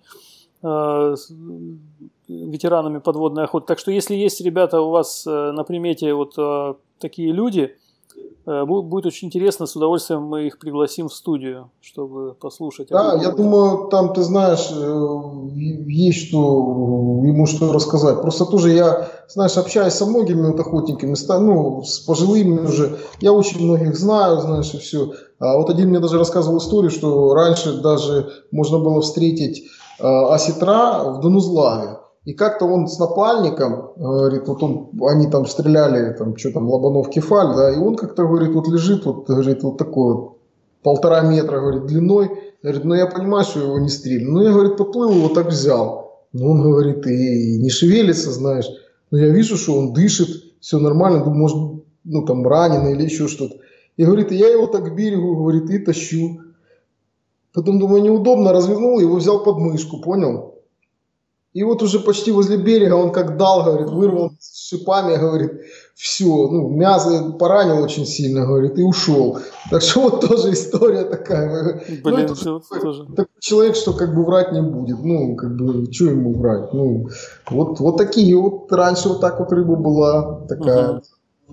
ветеранами подводной охоты. Так что если есть, ребята, у вас на примете вот такие люди, будет очень интересно, с удовольствием мы их пригласим в студию, чтобы послушать. Да, я думаю, там, ты знаешь, есть что ему что рассказать. Просто тоже я, знаешь, общаюсь со многими вот охотниками, ну, с пожилыми уже, я очень многих знаю, знаешь, и все. А вот один мне даже рассказывал историю, что раньше даже можно было встретить осетра в Донузлаве. И как-то он с напальником, говорит, вот они там стреляли, там, что там, Лобанов, Кефаль, да, и он как-то, говорит, вот лежит, вот, говорит, вот такой вот, 1,5 метра, говорит, длиной, говорит, ну я понимаю, что его не стрельну, ну я, говорит, поплыл, его так взял, но он, говорит, и не шевелится, знаешь, но я вижу, что он дышит, все нормально, думаю, может, ну там раненый или еще что-то, и, говорит, я его так к берегу, говорит, и тащу, потом, думаю, неудобно, развернул, его взял под мышку, понял? И вот уже почти возле берега он как дал, говорит, вырвал с шипами, говорит, все, ну, мясо поранил очень сильно, говорит, и ушел. Так что вот тоже история такая. Блин, ну, тоже. Такой человек, что как бы врать не будет. Ну, как бы, что ему врать? Ну, вот такие вот, раньше вот так вот рыба была такая.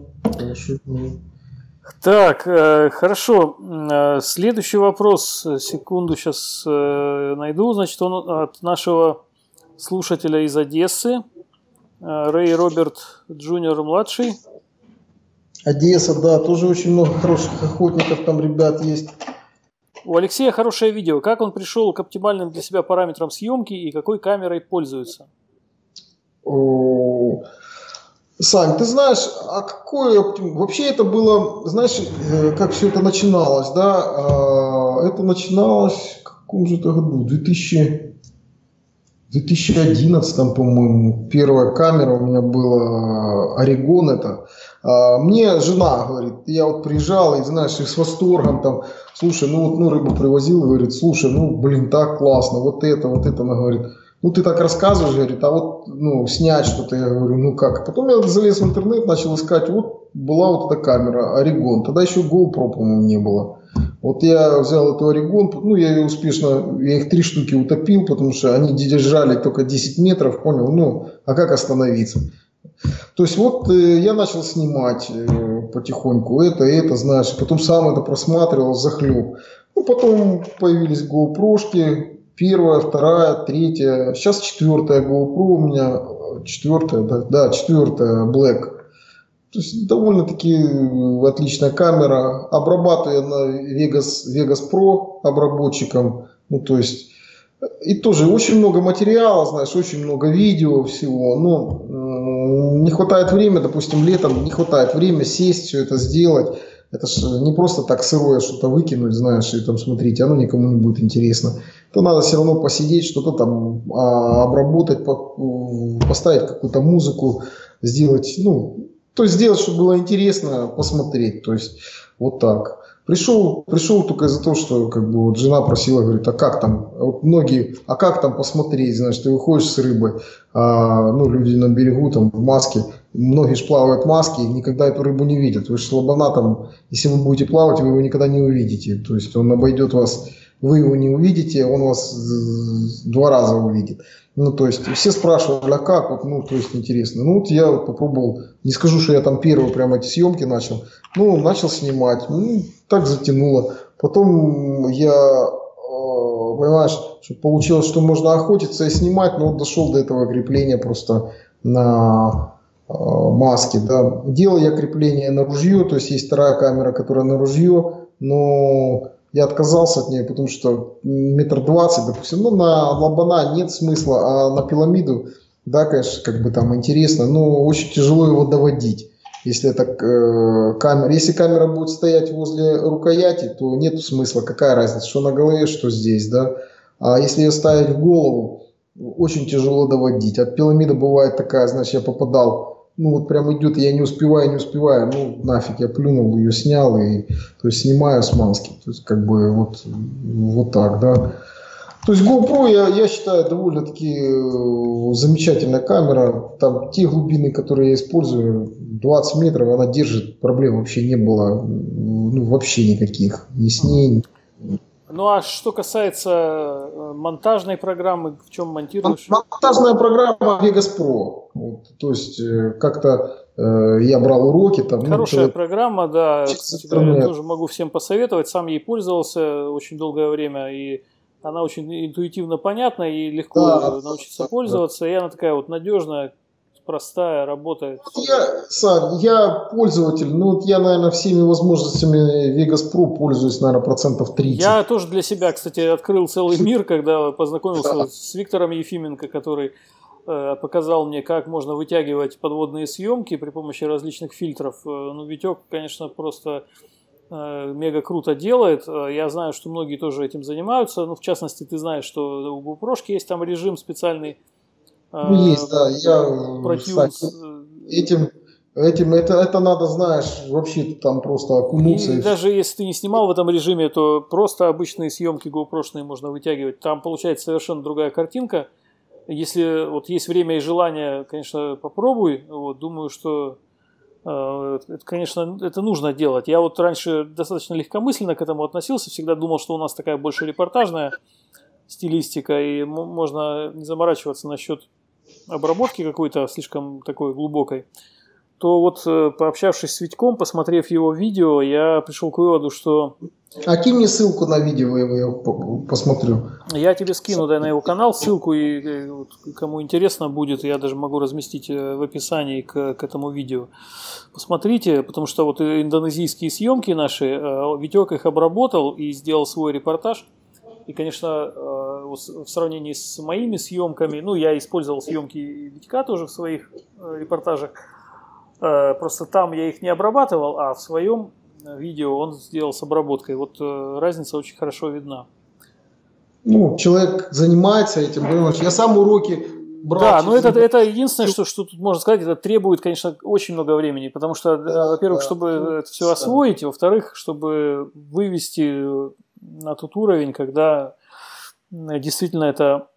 Так, хорошо. Следующий вопрос, секунду, сейчас найду. Значит, он от нашего слушателя из Одессы, Рэй Роберт Джуниор младший. Одесса, да, тоже очень много хороших охотников там, ребят, есть. У Алексея хорошее видео. Как он пришел к оптимальным для себя параметрам съемки и какой камерой пользуется? Сань, ты знаешь, а какой вообще это было, знаешь, как все это начиналось, да? Это начиналось в каком же это году? 2011, по-моему, первая камера у меня была, Орегон это. Мне жена говорит, я вот приезжал, и знаешь, и с восторгом там, слушай, ну вот, ну рыбу привозил, говорит, слушай, ну блин, так классно, вот это, она говорит, ну ты так рассказываешь, говорит, а вот, ну, снять что-то, я говорю, ну как. Потом я залез в интернет, начал искать, вот была вот эта камера, Орегон, тогда еще GoPro, по-моему, не было. Вот я взял эту Орегон, ну я ее успешно, я их 3 штуки утопил, потому что они держали только 10 метров, понял, ну, а как остановиться? То есть вот я начал снимать потихоньку это, знаешь, потом сам это просматривал, захлеб. Ну, потом появились GoPro-шки, 1, 2, 3, сейчас 4 GoPro у меня, 4, да, 4 Black. То есть довольно-таки отличная камера. Обрабатываю на Vegas Pro обработчиком. Ну, то есть, и тоже очень много материала, знаешь, очень много видео всего. Но не хватает времени, допустим, летом не хватает времени сесть, все это сделать. Это же не просто так сырое что-то выкинуть, знаешь, и там смотрите, оно никому не будет интересно. То надо все равно посидеть, что-то там обработать, поставить какую-то музыку, сделать, ну, то есть сделать, чтобы было интересно посмотреть. То есть вот так. Пришел только из-за того, что как бы вот жена просила, говорит, а как там, вот многие, а как там посмотреть, знаешь, ты выходишь с рыбы, ну, люди на берегу там в маске, многие же плавают в маске и никогда эту рыбу не видят. Вы же слабана там, если вы будете плавать, вы его никогда не увидите. То есть он обойдет вас вы его не увидите, он вас 2 раза увидит. Ну, то есть, все спрашивали, а как, вот, ну, то есть, интересно. Ну, вот я вот попробовал, не скажу, что я там первый прямо эти съемки начал, ну, начал снимать, ну, так затянуло. Потом я, понимаешь, что получилось, что можно охотиться и снимать, но вот дошел до этого крепления просто на маске, да. Делал я крепление на ружье, то есть, есть вторая камера, которая на ружье, но я отказался от нее, потому что 1,20 метра, допустим, ну, на лобана нет смысла, а на пиламиду, да, конечно, как бы там интересно, но очень тяжело его доводить. Если это камера, если камера будет стоять возле рукояти, то нет смысла, какая разница, что на голове, что здесь, да. А если ее ставить в голову, очень тяжело доводить. От пиламида бывает такая, значит, я попадал, ну вот прям идет, я не успеваю, ну нафиг, я плюнул, ее снял, и то есть снимаю с маски. То есть как бы вот так, да. То есть GoPro, я считаю, довольно-таки замечательная камера. Там те глубины, которые я использую, 20 метров, она держит, проблем вообще не было, ну вообще никаких, ни с ней. Ну а что касается монтажной программы, в чем монтируешь? Монтажная программа Vegas Pro. Вот, то есть как-то я брал уроки. Там, хорошая программа, да. Кстати говоря, тоже могу всем посоветовать. Сам ей пользовался очень долгое время, и она очень интуитивно понятна, и легко научиться пользоваться. И она такая вот надежная, простая, работает. Я пользователь, ну вот я, наверное, всеми возможностями Vegas Pro пользуюсь, наверное, 30%. Я тоже для себя, кстати, открыл целый мир, когда познакомился с Виктором Ефименко, который показал мне, как можно вытягивать подводные съемки при помощи различных фильтров. Ну, Витек, конечно, просто мега круто делает. Я знаю, что многие тоже этим занимаются. Ну, в частности, ты знаешь, что у GoPro есть там режим специальный. Ну, есть, да. Это надо, знаешь, вообще там просто окунуться. И даже если ты не снимал в этом режиме, то просто обычные съемки GoPro-шные можно вытягивать. Там получается совершенно другая картинка. Если вот есть время и желание, конечно, попробуй. Вот, думаю, что это, конечно, это нужно делать. Я вот раньше достаточно легкомысленно к этому относился. Всегда думал, что у нас такая больше репортажная стилистика, и можно не заморачиваться насчет обработки какой-то слишком такой глубокой. То вот, пообщавшись с Витьком, посмотрев его видео, я пришел к выводу, что... А кинь мне ссылку на видео, я посмотрю. Я тебе скину, да, на его канал ссылку, и кому интересно будет, я даже могу разместить в описании к этому видео. Посмотрите, потому что вот индонезийские съемки наши, Витек их обработал и сделал свой репортаж. И, конечно, в сравнении с моими съемками, ну, я использовал съемки Витька тоже в своих репортажах, просто там я их не обрабатывал, а в своем видео он сделал с обработкой. Вот разница очень хорошо видна. Ну, человек занимается этим, понимаешь? Я сам уроки брал. Да, но это единственное, что тут можно сказать, это требует, конечно, очень много времени, потому что, во-первых, чтобы это все освоить, во-вторых, чтобы вывести на тот уровень, когда действительно это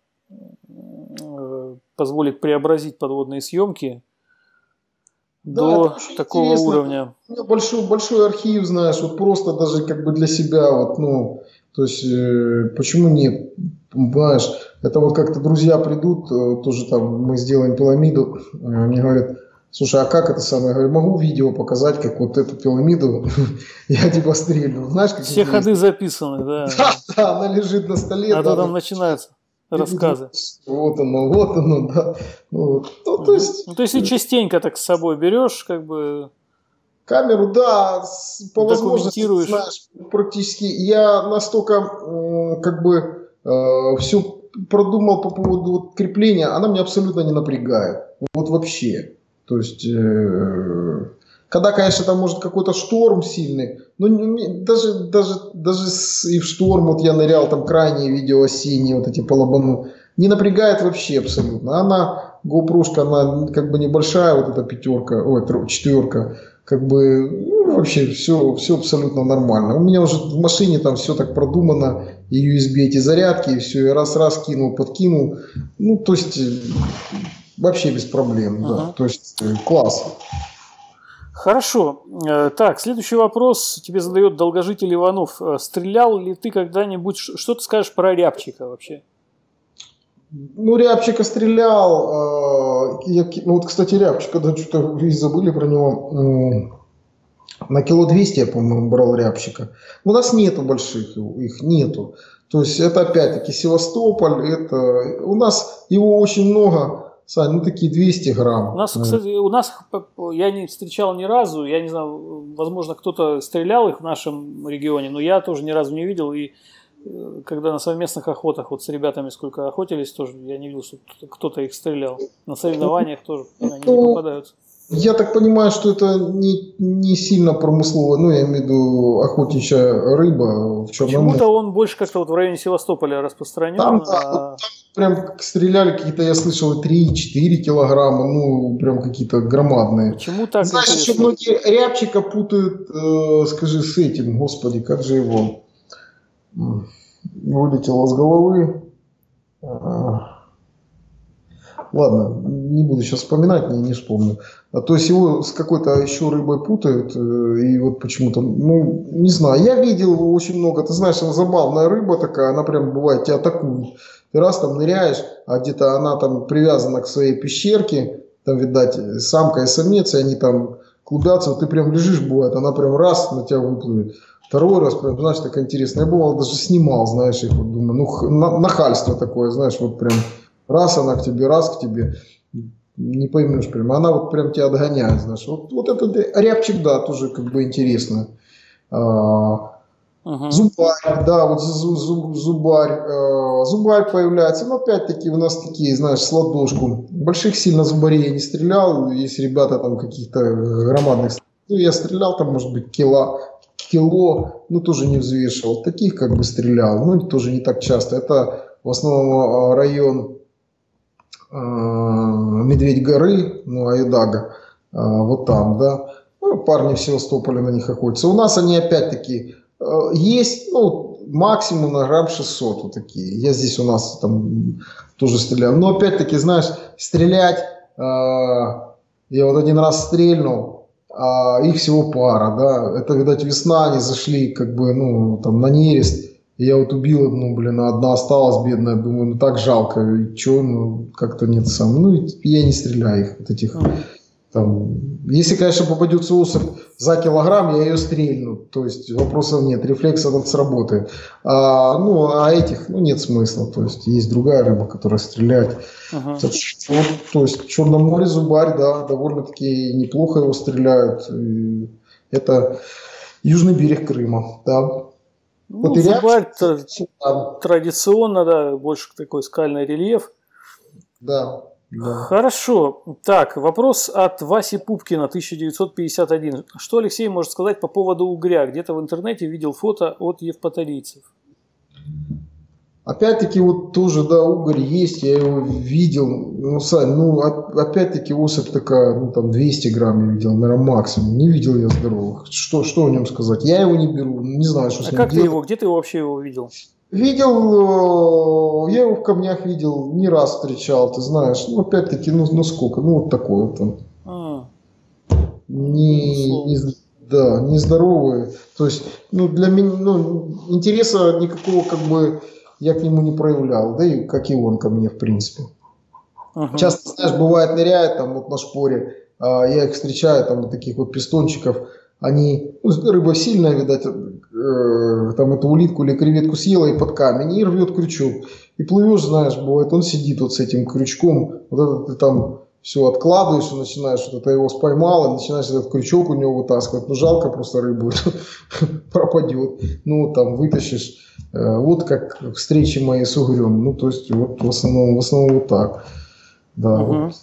позволит преобразить подводные съемки до такого интересно. Уровня. У меня большой архив, знаешь, вот просто даже как бы для себя, вот, ну, то есть, почему нет, знаешь, это вот как-то друзья придут, тоже там мы сделаем пирамиду, мне говорят, слушай, а как это самое? Я говорю, могу видео показать, как вот эту пирамиду я типа стрельну. Знаешь, как все ходы записаны, да. Да, она лежит на столе. А то там начинаются рассказы. Вот оно, да. Ну, то есть... Ну, то есть, и частенько так с собой берешь, как бы... Камеру, да, по возможности, знаешь, практически. Я настолько, как бы, все продумал по поводу вот крепления, она меня абсолютно не напрягает. Вот вообще. То есть, когда, конечно, там может какой-то шторм сильный, но даже и в шторм, вот я нырял, там крайние видео осенние, вот эти по лобану, не напрягает вообще абсолютно. Она, GoPro-шка, она как бы небольшая, вот эта 4, как бы, ну, вообще все абсолютно нормально. У меня уже в машине там все так продумано, и USB эти зарядки, и все, я раз кинул, подкинул, ну, то есть... Вообще без проблем, да. То есть класс. Хорошо. Так, следующий вопрос тебе задает долгожитель Иванов. Стрелял ли ты когда-нибудь... Что ты скажешь про рябчика вообще? Ну, рябчика стрелял. Ну, вот, кстати, рябчика, да, что-то и забыли про него. На кило 200 я, по-моему, брал рябчика. У нас нету больших, их нету. То есть это опять-таки Севастополь, это у нас его очень много, Сань, ну такие 200 грамм. У нас, кстати, я не встречал ни разу, я не знаю, возможно, кто-то стрелял их в нашем регионе, но я тоже ни разу не видел. И когда на совместных охотах, вот с ребятами сколько охотились, тоже я не видел, что кто-то их стрелял. На соревнованиях тоже они не попадаются. Я так понимаю, что это не сильно промысловая, ну, я имею в виду охотничья рыба в Черном море. Почему-то он больше как-то вот в районе Севастополя распространен. Там, там прям стреляли какие-то, я слышал, 3-4 килограмма, ну, прям какие-то громадные. Почему так? Знаешь, еще многие рябчика путают, скажи, с этим, господи, как же его, вылетело с головы. Ладно, не буду сейчас вспоминать, не вспомню. То есть его с какой-то еще рыбой путают, и вот почему-то, ну, не знаю, я видел его очень много. Ты знаешь, она забавная рыба такая, она прям бывает тебя атакует. Ты раз там ныряешь, а где-то она там привязана к своей пещерке, там, видать, самка и самец, и они там клубятся, вот ты прям лежишь, бывает, она прям раз на тебя выплывет. Второй раз, прям, знаешь, так интересно. Я бывал, даже снимал, знаешь, их, вот, думаю, ну, нахальство такое, знаешь, вот прям раз она к тебе, раз к тебе. Не поймешь прям. Она вот прям тебя отгоняет, знаешь. Вот этот рябчик, да, тоже как бы интересно. Зубарь, да, вот зубарь. Зубарь появляется. Но опять-таки у нас такие, знаешь, с ладошку. Больших сильно зубарей я не стрелял. Есть ребята там каких-то громадных. Ну, я стрелял там, может быть, кило, ну, тоже не взвешивал. Таких как бы стрелял, ну, тоже не так часто. Это в основном район Медведь горы, ну, Айдага, вот там, да, ну, парни в Севастополе на них охотятся. У нас они опять-таки есть, ну, максимум на грамм 600 вот такие. Я здесь у нас там тоже стрелял. Но опять-таки, знаешь, стрелять, я вот один раз стрельнул, их всего пара, да, это, видать, весна, они зашли как бы, ну, там на нерест. Я вот убил одну, блин, а одна осталась бедная, думаю, ну так жалко, и чё, ну как-то нет сам, ну я не стреляю их, вот этих, там, если, конечно, попадется особь за килограмм, я ее стрельну, то есть вопросов нет, рефлекс этот сработает, а этих, ну нет смысла, то есть другая рыба, которая стреляет, вот, то есть в Черном море зубарь, да, довольно-таки неплохо его стреляют, и это южный берег Крыма, да. Ну, зубарь традиционно, да, больше такой скальный рельеф. Да, да. Хорошо. Так, вопрос от Васи Пупкина, 1951. Что Алексей может сказать по поводу угря? Где-то в интернете видел фото от евпаторийцев. Опять-таки, вот тоже, да, угорь есть, я его видел. Ну, Сань, ну, опять-таки, особь такая, ну, там, 200 грамм я видел, наверное, максимум. Не видел я здоровых. Что о нем сказать? Я его не беру, не знаю, что с ним как делать. ты его, где ты вообще его видел? Видел, я его в камнях видел, не раз встречал, ты знаешь. Ну, опять-таки, ну сколько, ну, вот такой вот он. Нездоровый. То есть, ну, для меня, ну, интереса никакого, как бы, я к нему не проявлял, да и как и он ко мне, в принципе. Часто, знаешь, бывает, ныряет там вот на шпоре, я их встречаю, там вот таких вот пистончиков, они, ну, рыба сильная, видать, там эту улитку или креветку съела и под камень, и рвет крючок. И плывешь, знаешь, бывает, он сидит вот с этим крючком, вот это ты там все откладываешь и начинаешь, вот это его споймал, и начинаешь этот крючок у него вытаскивать. Ну, жалко просто рыбу, пропадет. Ну, там вытащишь. Вот как встречи мои с угрем. Ну, то есть, вот в основном вот так. Да.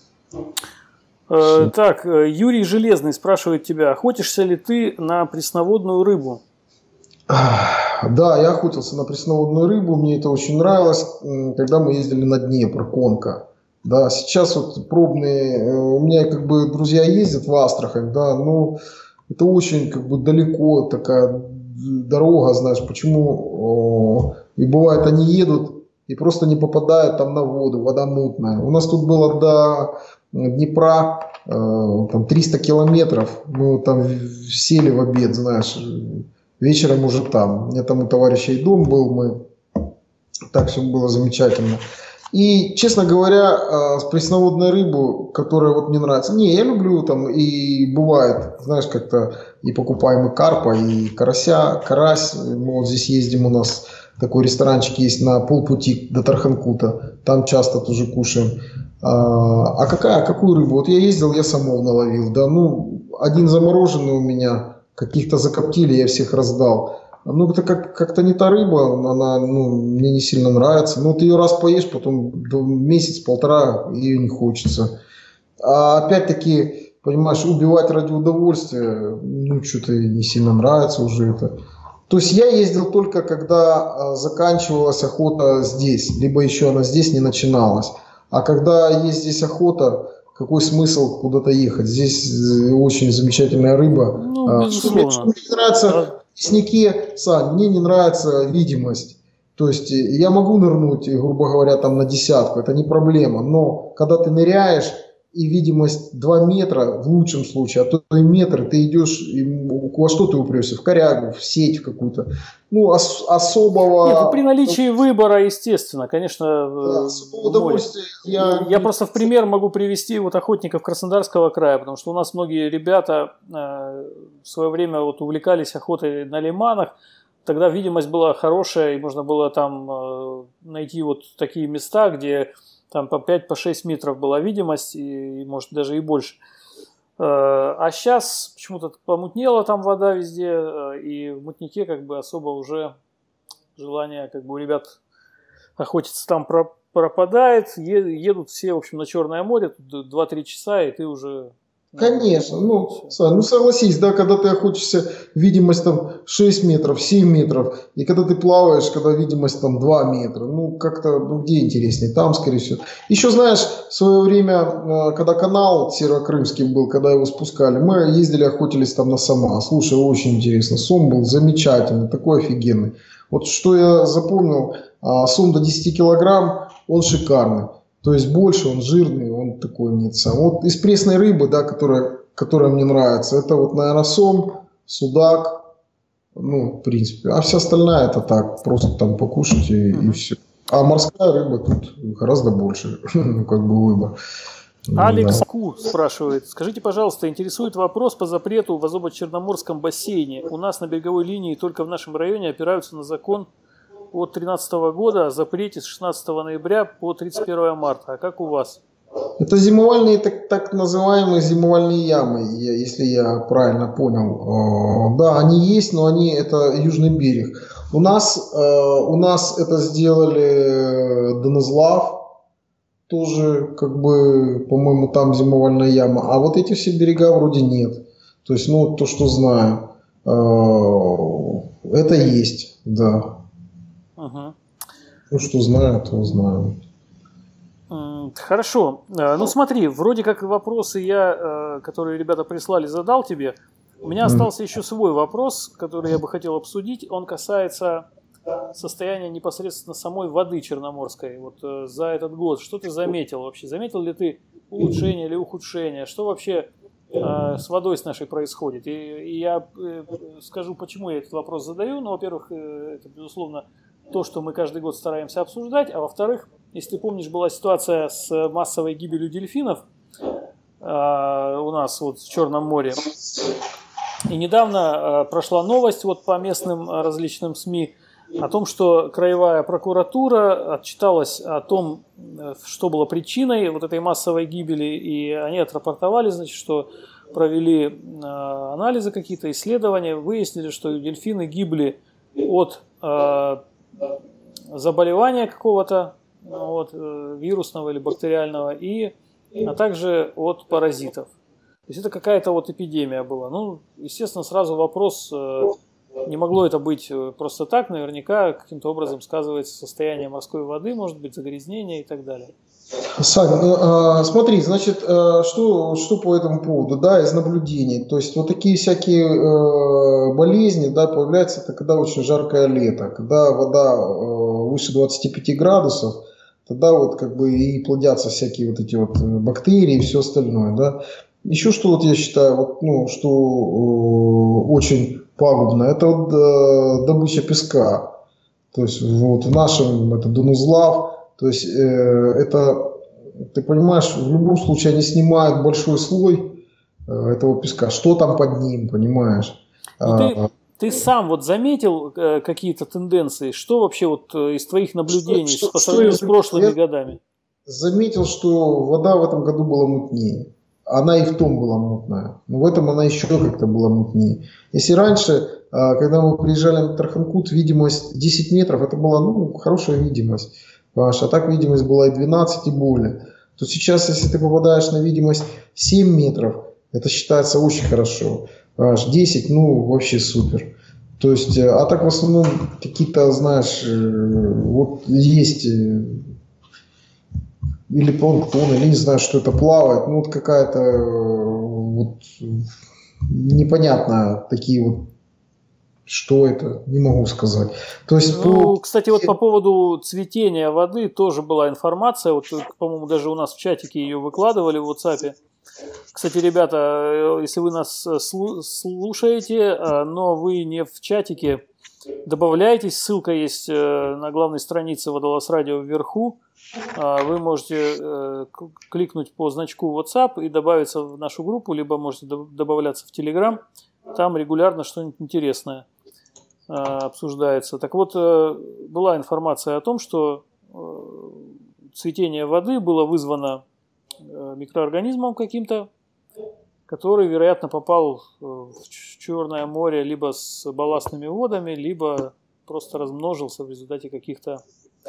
Так, Юрий Железный спрашивает тебя, охотишься ли ты на пресноводную рыбу? Да, я охотился на пресноводную рыбу, мне это очень нравилось, когда мы ездили на Днепр, конка. Да, сейчас вот пробные, у меня как бы друзья ездят в Астрахань, да, но это очень как бы далеко такая дорога, знаешь, почему, и бывает они едут и просто не попадают там на воду, вода мутная. У нас тут было Днепра, там 300 километров, мы вот там сели в обед, знаешь, вечером уже там. У меня там у товарищей дом был, мы так все было замечательно. И, честно говоря, пресноводную рыбу, которая вот мне нравится, не, я люблю там и бывает, знаешь, как-то и покупаем и карпа, и карася, карась. Мы вот здесь ездим, у нас такой ресторанчик есть на полпути до Тарханкута, там часто тоже кушаем. Какую рыбу? Вот я ездил, я самов наловил, да, ну, один замороженный у меня, каких-то закоптили, я всех раздал. Ну, это как-то не та рыба, она, ну, мне не сильно нравится. Ну, ты ее раз поешь, потом месяц-полтора ее не хочется. А опять-таки, понимаешь, убивать ради удовольствия, ну, что-то не сильно нравится уже это. То есть я ездил только, когда заканчивалась охота здесь, либо еще она здесь не начиналась. А когда есть здесь охота, какой смысл куда-то ехать? Здесь очень замечательная рыба. Ну, безусловно. Что мне нравится... В леснике, Сань, мне не нравится видимость. То есть я могу нырнуть, грубо говоря, там на десятку, это не проблема. Но когда ты ныряешь, и видимость 2 метра в лучшем случае, а то и метр, ты идешь, во что ты упрешься? В корягу, в сеть какую-то. Ну, особого... Нет, ну, при наличии выбора, естественно, конечно, да, особого удовольствия я просто в пример могу привести вот охотников Краснодарского края, потому что у нас многие ребята в свое время вот увлекались охотой на лиманах. Тогда видимость была хорошая, и можно было там найти вот такие места, где там по 5-6 метров была видимость, и может даже и больше. А сейчас почему-то помутнела там вода везде, и в мутнике как бы особо уже желание как бы у ребят охотиться там пропадает. Едут все, в общем, на Черное море, 2-3 часа, и ты уже... Конечно, ну, Сань, ну согласись, да, когда ты охотишься, видимость там 6 метров, 7 метров, и когда ты плаваешь, когда видимость там 2 метра, ну, как-то, ну, где интереснее, там, скорее всего. Еще, знаешь, в свое время, когда канал Северокрымский был, когда его спускали, мы ездили, охотились там на сома. Слушай, очень интересно, сом был замечательный, такой офигенный. Вот что я запомнил, сом до 10 килограмм, он шикарный. То есть больше, он жирный, он такой нет сам. Вот из пресной рыбы, да, которая мне нравится, это вот, наверное, сом, судак, ну, в принципе. А вся остальная это так, просто там покушать и все. А морская рыба тут гораздо больше, ну, как бы выбор. Алекс Ку спрашивает, скажите, пожалуйста, интересует вопрос по запрету в Азово-Черноморском бассейне. У нас на береговой линии только в нашем районе опираются на закон от 2013 года о запрете с 16 ноября по 31 марта. А как у вас? Это зимовальные, так называемые зимовальные ямы, если я правильно понял. Да, они есть, но это южный берег. У нас это сделали Донезлав, тоже, как бы, по-моему, там зимовальная яма. А вот эти все берега вроде нет. То есть, ну, то, что знаю, это есть, да. Угу. Ну, что знаю, то знаю. Хорошо. Ну, смотри, вроде как вопросы которые ребята прислали, задал тебе. У меня остался еще свой вопрос, который я бы хотел обсудить. Он касается состояния непосредственно самой воды черноморской. Вот за этот год. Что ты заметил вообще? Заметил ли ты улучшение или ухудшение? Что вообще с водой с нашей происходит? И я скажу, почему я этот вопрос задаю. Ну, во-первых, это, безусловно, то, что мы каждый год стараемся обсуждать, а во-вторых, если ты помнишь, была ситуация с массовой гибелью дельфинов у нас вот в Черном море. И недавно прошла новость вот по местным различным СМИ о том, что краевая прокуратура отчиталась о том, что было причиной вот этой массовой гибели, и они отрапортовали, значит, что провели анализы какие-то, исследования, выяснили, что дельфины гибли от заболевания какого-то, вот, вирусного или бактериального, а также от паразитов. То есть это какая-то вот эпидемия была. Ну, естественно, сразу вопрос, не могло это быть просто так, наверняка каким-то образом сказывается состояние морской воды, может быть, загрязнение и так далее. Сань, смотри, значит, что по этому поводу, да, из наблюдений. То есть вот такие всякие болезни, да, появляются, это когда очень жаркое лето, когда вода выше 25 градусов, тогда вот как бы и плодятся всякие вот эти вот бактерии и все остальное, да. Еще что вот я считаю, вот, ну, что очень пагубно, это вот добыча песка. То есть вот в нашем, это Донузлав, то есть это, ты понимаешь, в любом случае они снимают большой слой этого песка. Что там под ним, понимаешь? Ты сам вот заметил какие-то тенденции? Что вообще вот из твоих наблюдений по сравнению с прошлыми годами? Заметил, что вода в этом году была мутнее. Она и в том была мутная. Но в этом она еще как-то была мутнее. Если раньше, когда мы приезжали на Тарханкут, видимость 10 метров, это была, ну, хорошая видимость. Понимаешь? А так видимость была и 12, и более. То сейчас, если ты попадаешь на видимость 7 метров, это считается очень хорошо. Понимаешь? 10, ну, вообще супер. То есть, а так в основном какие-то, знаешь, вот есть... или планктон, или не знаю, что это плавает, ну вот какая-то вот непонятно такие вот, что это, не могу сказать. То есть, ну, кстати, вот по поводу цветения воды тоже была информация, вот, по-моему, даже у нас в чатике ее выкладывали в WhatsApp. Кстати, ребята, если вы нас слушаете, но вы не в чатике, добавляйтесь, ссылка есть на главной странице Водолаз Радио вверху. Вы можете кликнуть по значку WhatsApp и добавиться в нашу группу, либо можете добавляться в Telegram. Там регулярно что-нибудь интересное обсуждается. Так вот, была информация о том, что цветение воды было вызвано микроорганизмом каким-то, который, вероятно, попал в Черное море либо с балластными водами, либо просто размножился в результате каких-то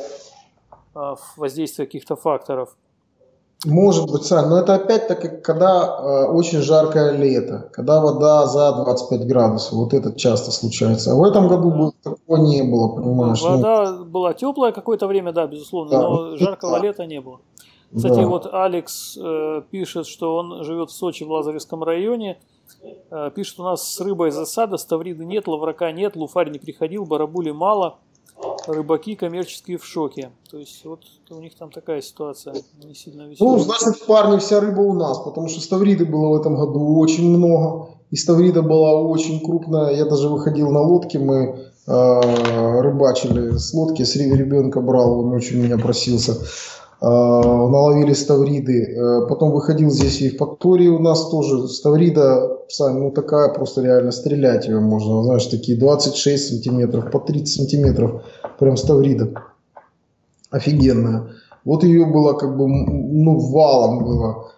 воздействия каких-то факторов. Может быть, Сань, но это опять-таки, когда очень жаркое лето, когда вода за 25 градусов, вот это часто случается. А в этом году такого не было, понимаешь? Вода была теплая какое-то время, да, безусловно, да, но жаркого лета не было. Кстати, вот Алекс пишет, что он живет в Сочи, в Лазаревском районе. Пишет, у нас с рыбой засада, ставриды нет, лаврака нет, луфарь не приходил, барабули мало. Рыбаки коммерческие в шоке. То есть вот у них там такая ситуация не сильно веселая. Ну, значит, парни, вся рыба у нас, потому что ставриды было в этом году очень много. И ставрида была очень крупная. Я даже выходил на лодке, мы рыбачили с лодки, с ребенка брал, он очень меня просился. Наловили ставриды. Потом выходил здесь в Евпатории у нас тоже ставрида, Сань, ну такая просто реально стрелять ее можно. Знаешь, такие 26 сантиметров, по 30 сантиметров. Прям ставрида. Офигенная. Вот ее было как бы, ну, валом было.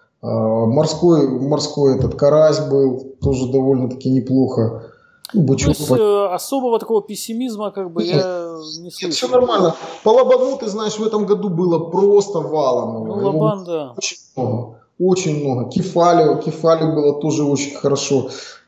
Морской этот карась был, тоже довольно-таки неплохо. То есть особого такого пессимизма как бы я не слышу. Все нормально. По лобану, ты знаешь, в этом году было просто валом. Ну, лобан, да. Очень много. Очень много. Кефалию было тоже очень хорошо.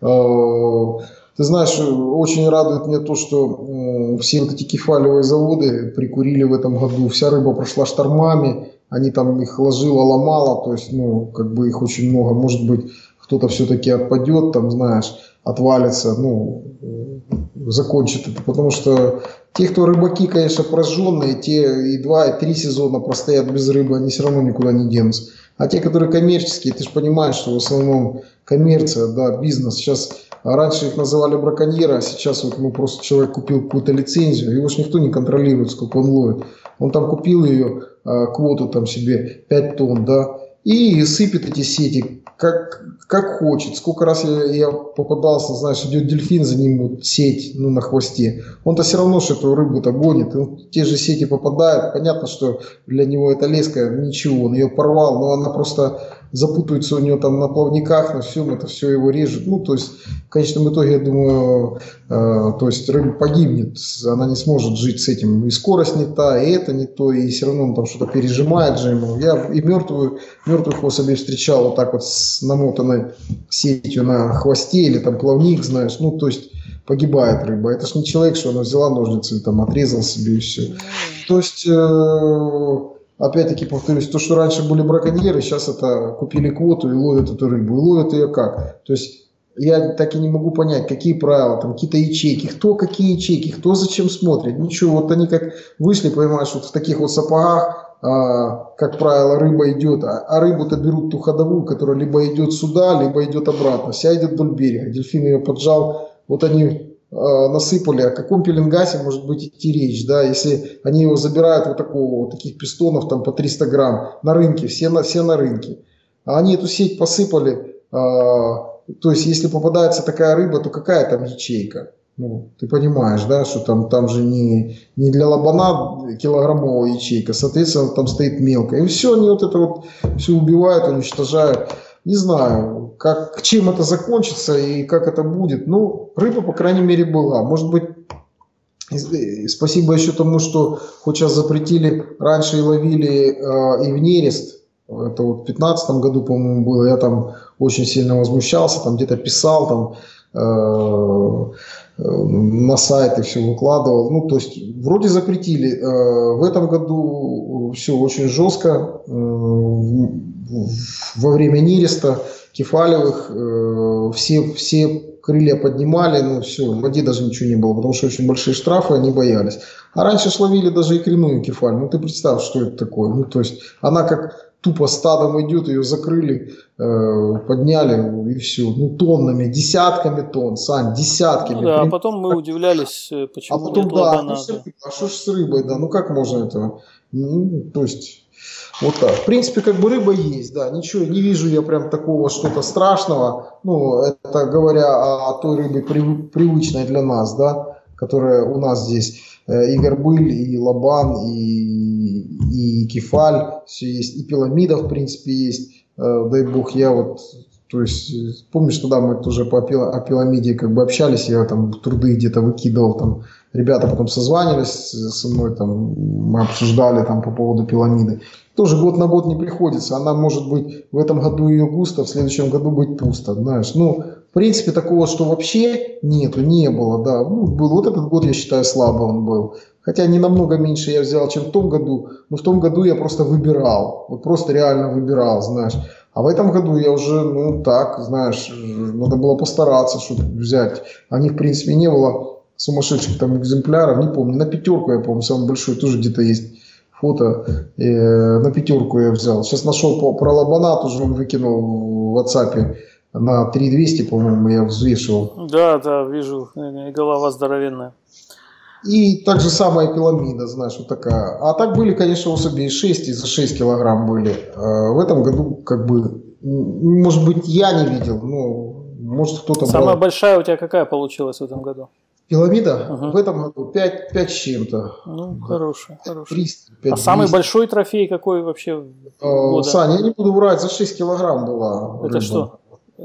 Ты знаешь, очень радует меня то, что все вот эти кефалевые заводы прикурили в этом году. Вся рыба прошла штормами. Они там их ложило, ломало. То есть, ну, как бы их очень много. Может быть, кто-то все-таки отпадет, там, знаешь, отвалится, ну, закончит это. Потому что те, кто рыбаки, конечно, прожженные, те и 2, и 3 сезона простоят без рыбы, они все равно никуда не денутся. А те, которые коммерческие, ты же понимаешь, что в основном коммерция, да, бизнес. Сейчас раньше их называли браконьеры, а сейчас вот, ну, просто человек купил какую-то лицензию, его же никто не контролирует, сколько он ловит. Он там купил ее, квоту там себе 5 тонн, да, и сыпет эти сети как хочет. Сколько раз я попадался, знаешь, идет дельфин, за ним вот сеть, ну, на хвосте. Он-то все равно, что эту рыбу-то гонит. Он в те же сети попадает. Понятно, что для него эта леска ничего, он ее порвал, но она просто запутается у него там на плавниках, на всем, это все его режет. Ну, то есть, в конечном итоге, я думаю, то есть рыба погибнет, она не сможет жить с этим. И скорость не та, и это не то, и все равно он там что-то пережимает же ему. Я и мертвых особей встречал вот так вот с намотанной сетью на хвосте или там плавник, знаешь, ну, то есть погибает рыба. Это ж не человек, что она взяла ножницы, там отрезал себе и все. То есть... Опять-таки повторюсь, то, что раньше были браконьеры, сейчас это купили квоту и ловят эту рыбу. И ловят ее как? То есть я так и не могу понять, какие правила, там какие-то ячейки, кто какие ячейки, кто зачем смотрит. Ничего, вот они как вышли, понимаешь, вот в таких вот сапогах, как правило, рыба идет, а рыбу-то берут ту ходовую, которая либо идет сюда, либо идет обратно. Вся идет вдоль берега. Дельфин ее поджал, вот они насыпали. О каком пеленгасе может быть идти речь, да, если они его забирают вот такого, вот таких пистонов там по 300 грамм на рынке, все на рынке. А они эту сеть посыпали, то есть если попадается такая рыба, то какая там ячейка? Ну, ты понимаешь, да, что там же не для лобана килограммовая ячейка, соответственно, там стоит мелкая. И все, они вот это вот все убивают, уничтожают. Не знаю, чем это закончится и как это будет. Ну, рыба, по крайней мере, была. Может быть, спасибо еще тому, что хоть сейчас запретили, раньше и ловили и в нерест. Это вот в 2015 году, по-моему, было. Я там очень сильно возмущался, там где-то писал, там на сайты все выкладывал. Ну, то есть, вроде запретили. В этом году все очень жестко. Во время нереста кефалевых все крылья поднимали, ну все, в воде даже ничего не было, потому что очень большие штрафы, они боялись. А раньше словили даже икряную кефаль. Ну, ты представь, что это такое. Ну, то есть, она как тупо стадом идет, ее закрыли, подняли и все. Ну, тоннами, десятками тонн, Сань, десятками. Ну, да, а потом мы удивлялись, почему а потом, нет да, лобана. а что ж с рыбой, да, ну как можно это? Ну, то есть, вот так. В принципе, как бы рыба есть, да, ничего, не вижу я прям такого что-то страшного. Ну, это говоря о той рыбе привычной для нас, да, которая у нас здесь. И горбыль, и лобан, и кефаль, все есть, и пиламида, в принципе, есть. Дай бог, я вот, то есть, помнишь, тогда мы тоже о пиламиде как бы общались, я там труды где-то выкидывал, там, ребята потом созванивались со мной, там, мы обсуждали там по поводу пиламиды. Тоже год на год не приходится, она может быть в этом году ее густо, в следующем году быть пусто, знаешь, ну, в принципе, такого, что вообще нету, не было, да. Ну, был вот этот год, я считаю, слабо он был. Хотя не намного меньше я взял, чем в том году. Но в том году я просто выбирал. Вот просто реально выбирал, знаешь. А в этом году я уже, ну, так, знаешь, надо было постараться, чтобы взять. А них, в принципе, не было сумасшедших там экземпляров. Не помню, на пятерку, я помню, самый большой тоже где-то есть фото. На пятерку я взял. Сейчас нашел про лобана, тоже он выкинул в WhatsApp. На 3200, по-моему, я взвешивал. Да, вижу, голова здоровенная. И так же самая пиламида, знаешь, вот такая. А так были, конечно, особи и 6, и за 6 килограмм были. В этом году, как бы, может быть, я не видел, но может кто-то Самая брал. большая у тебя какая получилась в этом году? Пиламида? Ага. В этом году 5 с чем-то. Ну, хорошая. 300, 5, а самый большой трофей какой вообще года? Саня, я не буду врать, за 6 килограмм была Это рыба. Нет,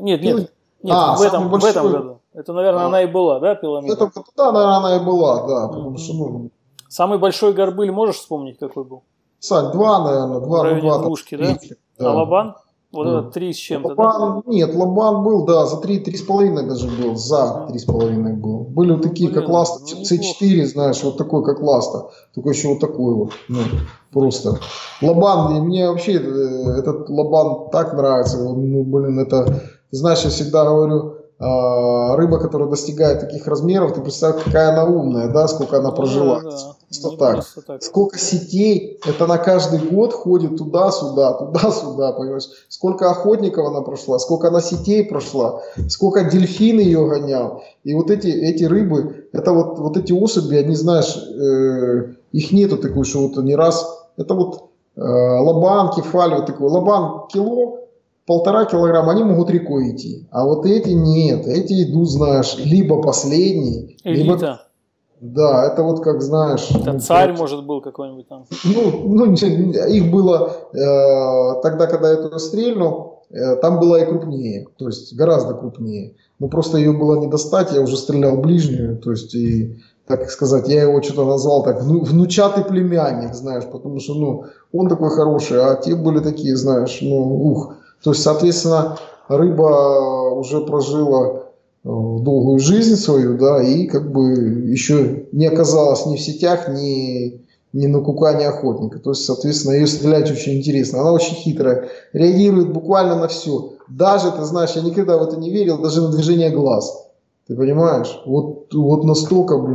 в этом году. Это, наверное, она и была, да, пиламида? В этом году, да, наверное, она и была, да, потому что, ну... Самый большой горбыль можешь вспомнить, какой был? Сань, 2, наверное, 2, в районе 2 двушки, да? А лобан? Вот это 3 с чем-то, лобан, да? Нет, лобан был, да, за 3,5 даже был, за 3,5 был. Были вот такие, как Ласта, C4, знаешь, вот такой, как Ласта, только еще вот такой вот, ну, просто. Лобан, и мне вообще этот лобан так нравится, ну, блин, это, ты знаешь, я всегда говорю, рыба, которая достигает таких размеров, ты представь, какая она умная, да, сколько она прожила. Просто так. Сколько сетей, это на каждый год ходит туда-сюда, понимаешь? Сколько охотников она прошла, сколько она сетей прошла, сколько дельфин ее гонял. И вот эти рыбы, это вот эти особи, они, знаешь, их нету такой, что вот они раз, это вот лобан, кефаль, вот такой, лобан кило, 1,5 килограмма, они могут рекой идти. А вот эти нет. Эти идут, знаешь, либо последний, элита. Либо... Да, это вот как, знаешь... Это царь, может, был какой-нибудь там. Ну, их было тогда, когда я туда стрельнул, там была и крупнее. То есть гораздо крупнее. Но просто ее было не достать, я уже стрелял ближнюю. То есть, и, так сказать, я его что-то назвал так, внучатый племянник, знаешь, потому что, ну, он такой хороший, а те были такие, знаешь, ну, ух... То есть, соответственно, рыба уже прожила долгую жизнь свою, да, и как бы еще не оказалась ни в сетях, ни на кукане охотника. То есть, соответственно, ее стрелять очень интересно. Она очень хитрая, реагирует буквально на все. Даже, ты знаешь, я никогда в это не верил, даже на движение глаз. Ты понимаешь? Вот настолько, блин,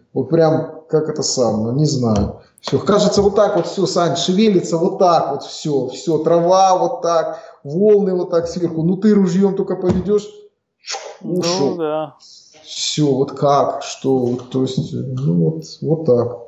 Вот прям, как это самое, не знаю. Все, кажется, вот так вот все, Сань, шевелится вот так вот все, трава вот так, волны вот так сверху. Ну ты ружьем только поведешь, ушел. Ну, да. Все, вот как, что, то есть, ну вот так.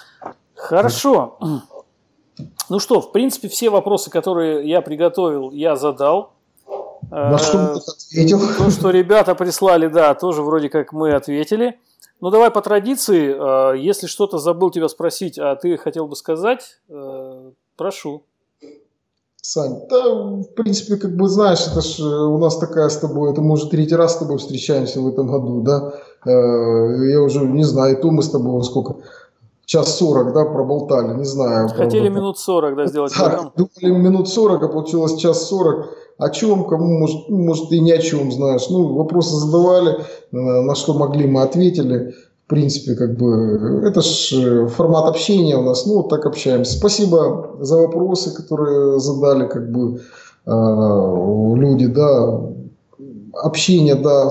Хорошо. Ну что, в принципе, все вопросы, которые я приготовил, я задал. На что ты ответил? То, что ребята прислали, да, тоже вроде как мы ответили. Ну, давай по традиции, если что-то забыл тебя спросить, а ты хотел бы сказать, прошу. Сань, да, в принципе, как бы, знаешь, это ж у нас такая с тобой, это мы уже третий раз с тобой встречаемся в этом году, да, я уже не знаю, и то мы с тобой сколько, 1:40, да, проболтали, не знаю. Хотели правда. минут 40, да, сделать Так, программу. думали минут 40, а получилось 1:40. О чем, кому, может и ни о чем, знаешь. Ну, вопросы задавали, на что могли, мы ответили. В принципе, как бы, это ж формат общения у нас, ну, вот так общаемся. Спасибо за вопросы, которые задали, как бы, люди, да. Общение, да.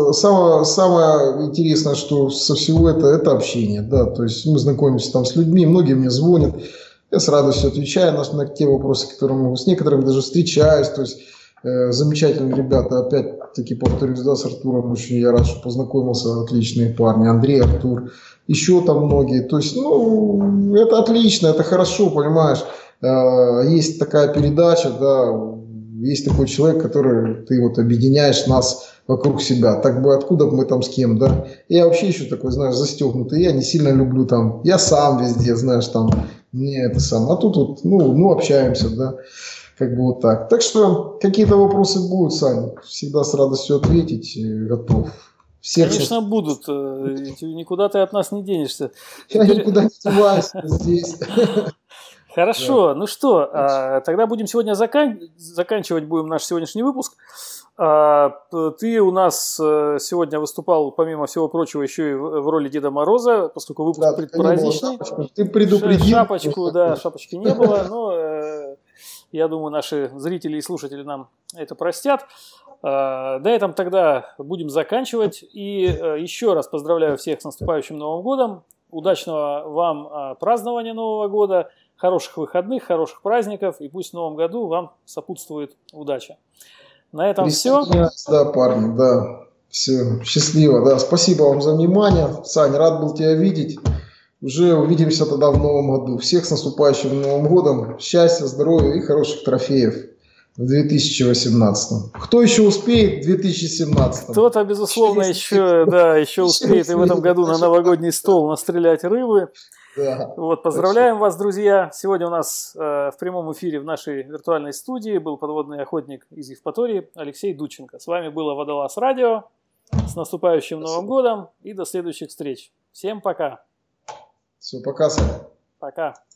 Самое интересное, что со всего это общение, да. То есть мы знакомимся там с людьми, многие мне звонят. Я с радостью отвечаю на те вопросы, которые могу. С некоторыми даже встречаюсь. То есть замечательные ребята. Опять-таки повторюсь, да, с Артуром очень я рад, что познакомился. Отличные парни. Андрей, Артур. Еще там многие. То есть, ну, это отлично, это хорошо, понимаешь. Есть такая передача, да, есть такой человек, который ты вот объединяешь нас вокруг себя. Так бы откуда бы мы там с кем, да. Я вообще еще такой, знаешь, застегнутый. Я не сильно люблю там. Я сам везде, знаешь, там. Не это сам. А тут вот, ну, общаемся, да. Как бы вот так. Так что какие-то вопросы будут, Саня. Всегда с радостью ответить. Готов. Всех Конечно, будут. Никуда ты от нас не денешься. Я никуда не деваюсь здесь. Хорошо. Ну что, тогда будем сегодня заканчивать будем наш сегодняшний выпуск. Ты у нас сегодня выступал, помимо всего прочего, еще и в роли Деда Мороза, поскольку выпуск предпраздничный. Ты предупредил. Шапочку, да, шапочки не было, но я думаю, наши зрители и слушатели нам это простят. На этом тогда будем заканчивать. И еще раз поздравляю всех с наступающим Новым годом. Удачного вам празднования Нового года, хороших выходных, хороших праздников. И пусть в Новом году вам сопутствует удача. На этом все. Да, парни, да. Все, счастливо, да. Спасибо вам за внимание. Сань, рад был тебя видеть. Уже увидимся тогда в Новом году. Всех с наступающим Новым годом. Счастья, здоровья и хороших трофеев в 2018. Кто еще успеет в 2017? Кто-то, безусловно, еще успеет и в этом году на новогодний стол настрелять рыбы. Да. Вот, поздравляем вас, друзья. Сегодня у нас в прямом эфире в нашей виртуальной студии был подводный охотник из Евпатории Алексей Дудченко. С вами было Водолаз Радио. С наступающим Новым годом и до следующих встреч. Всем пока. Все, пока, Саня. Пока.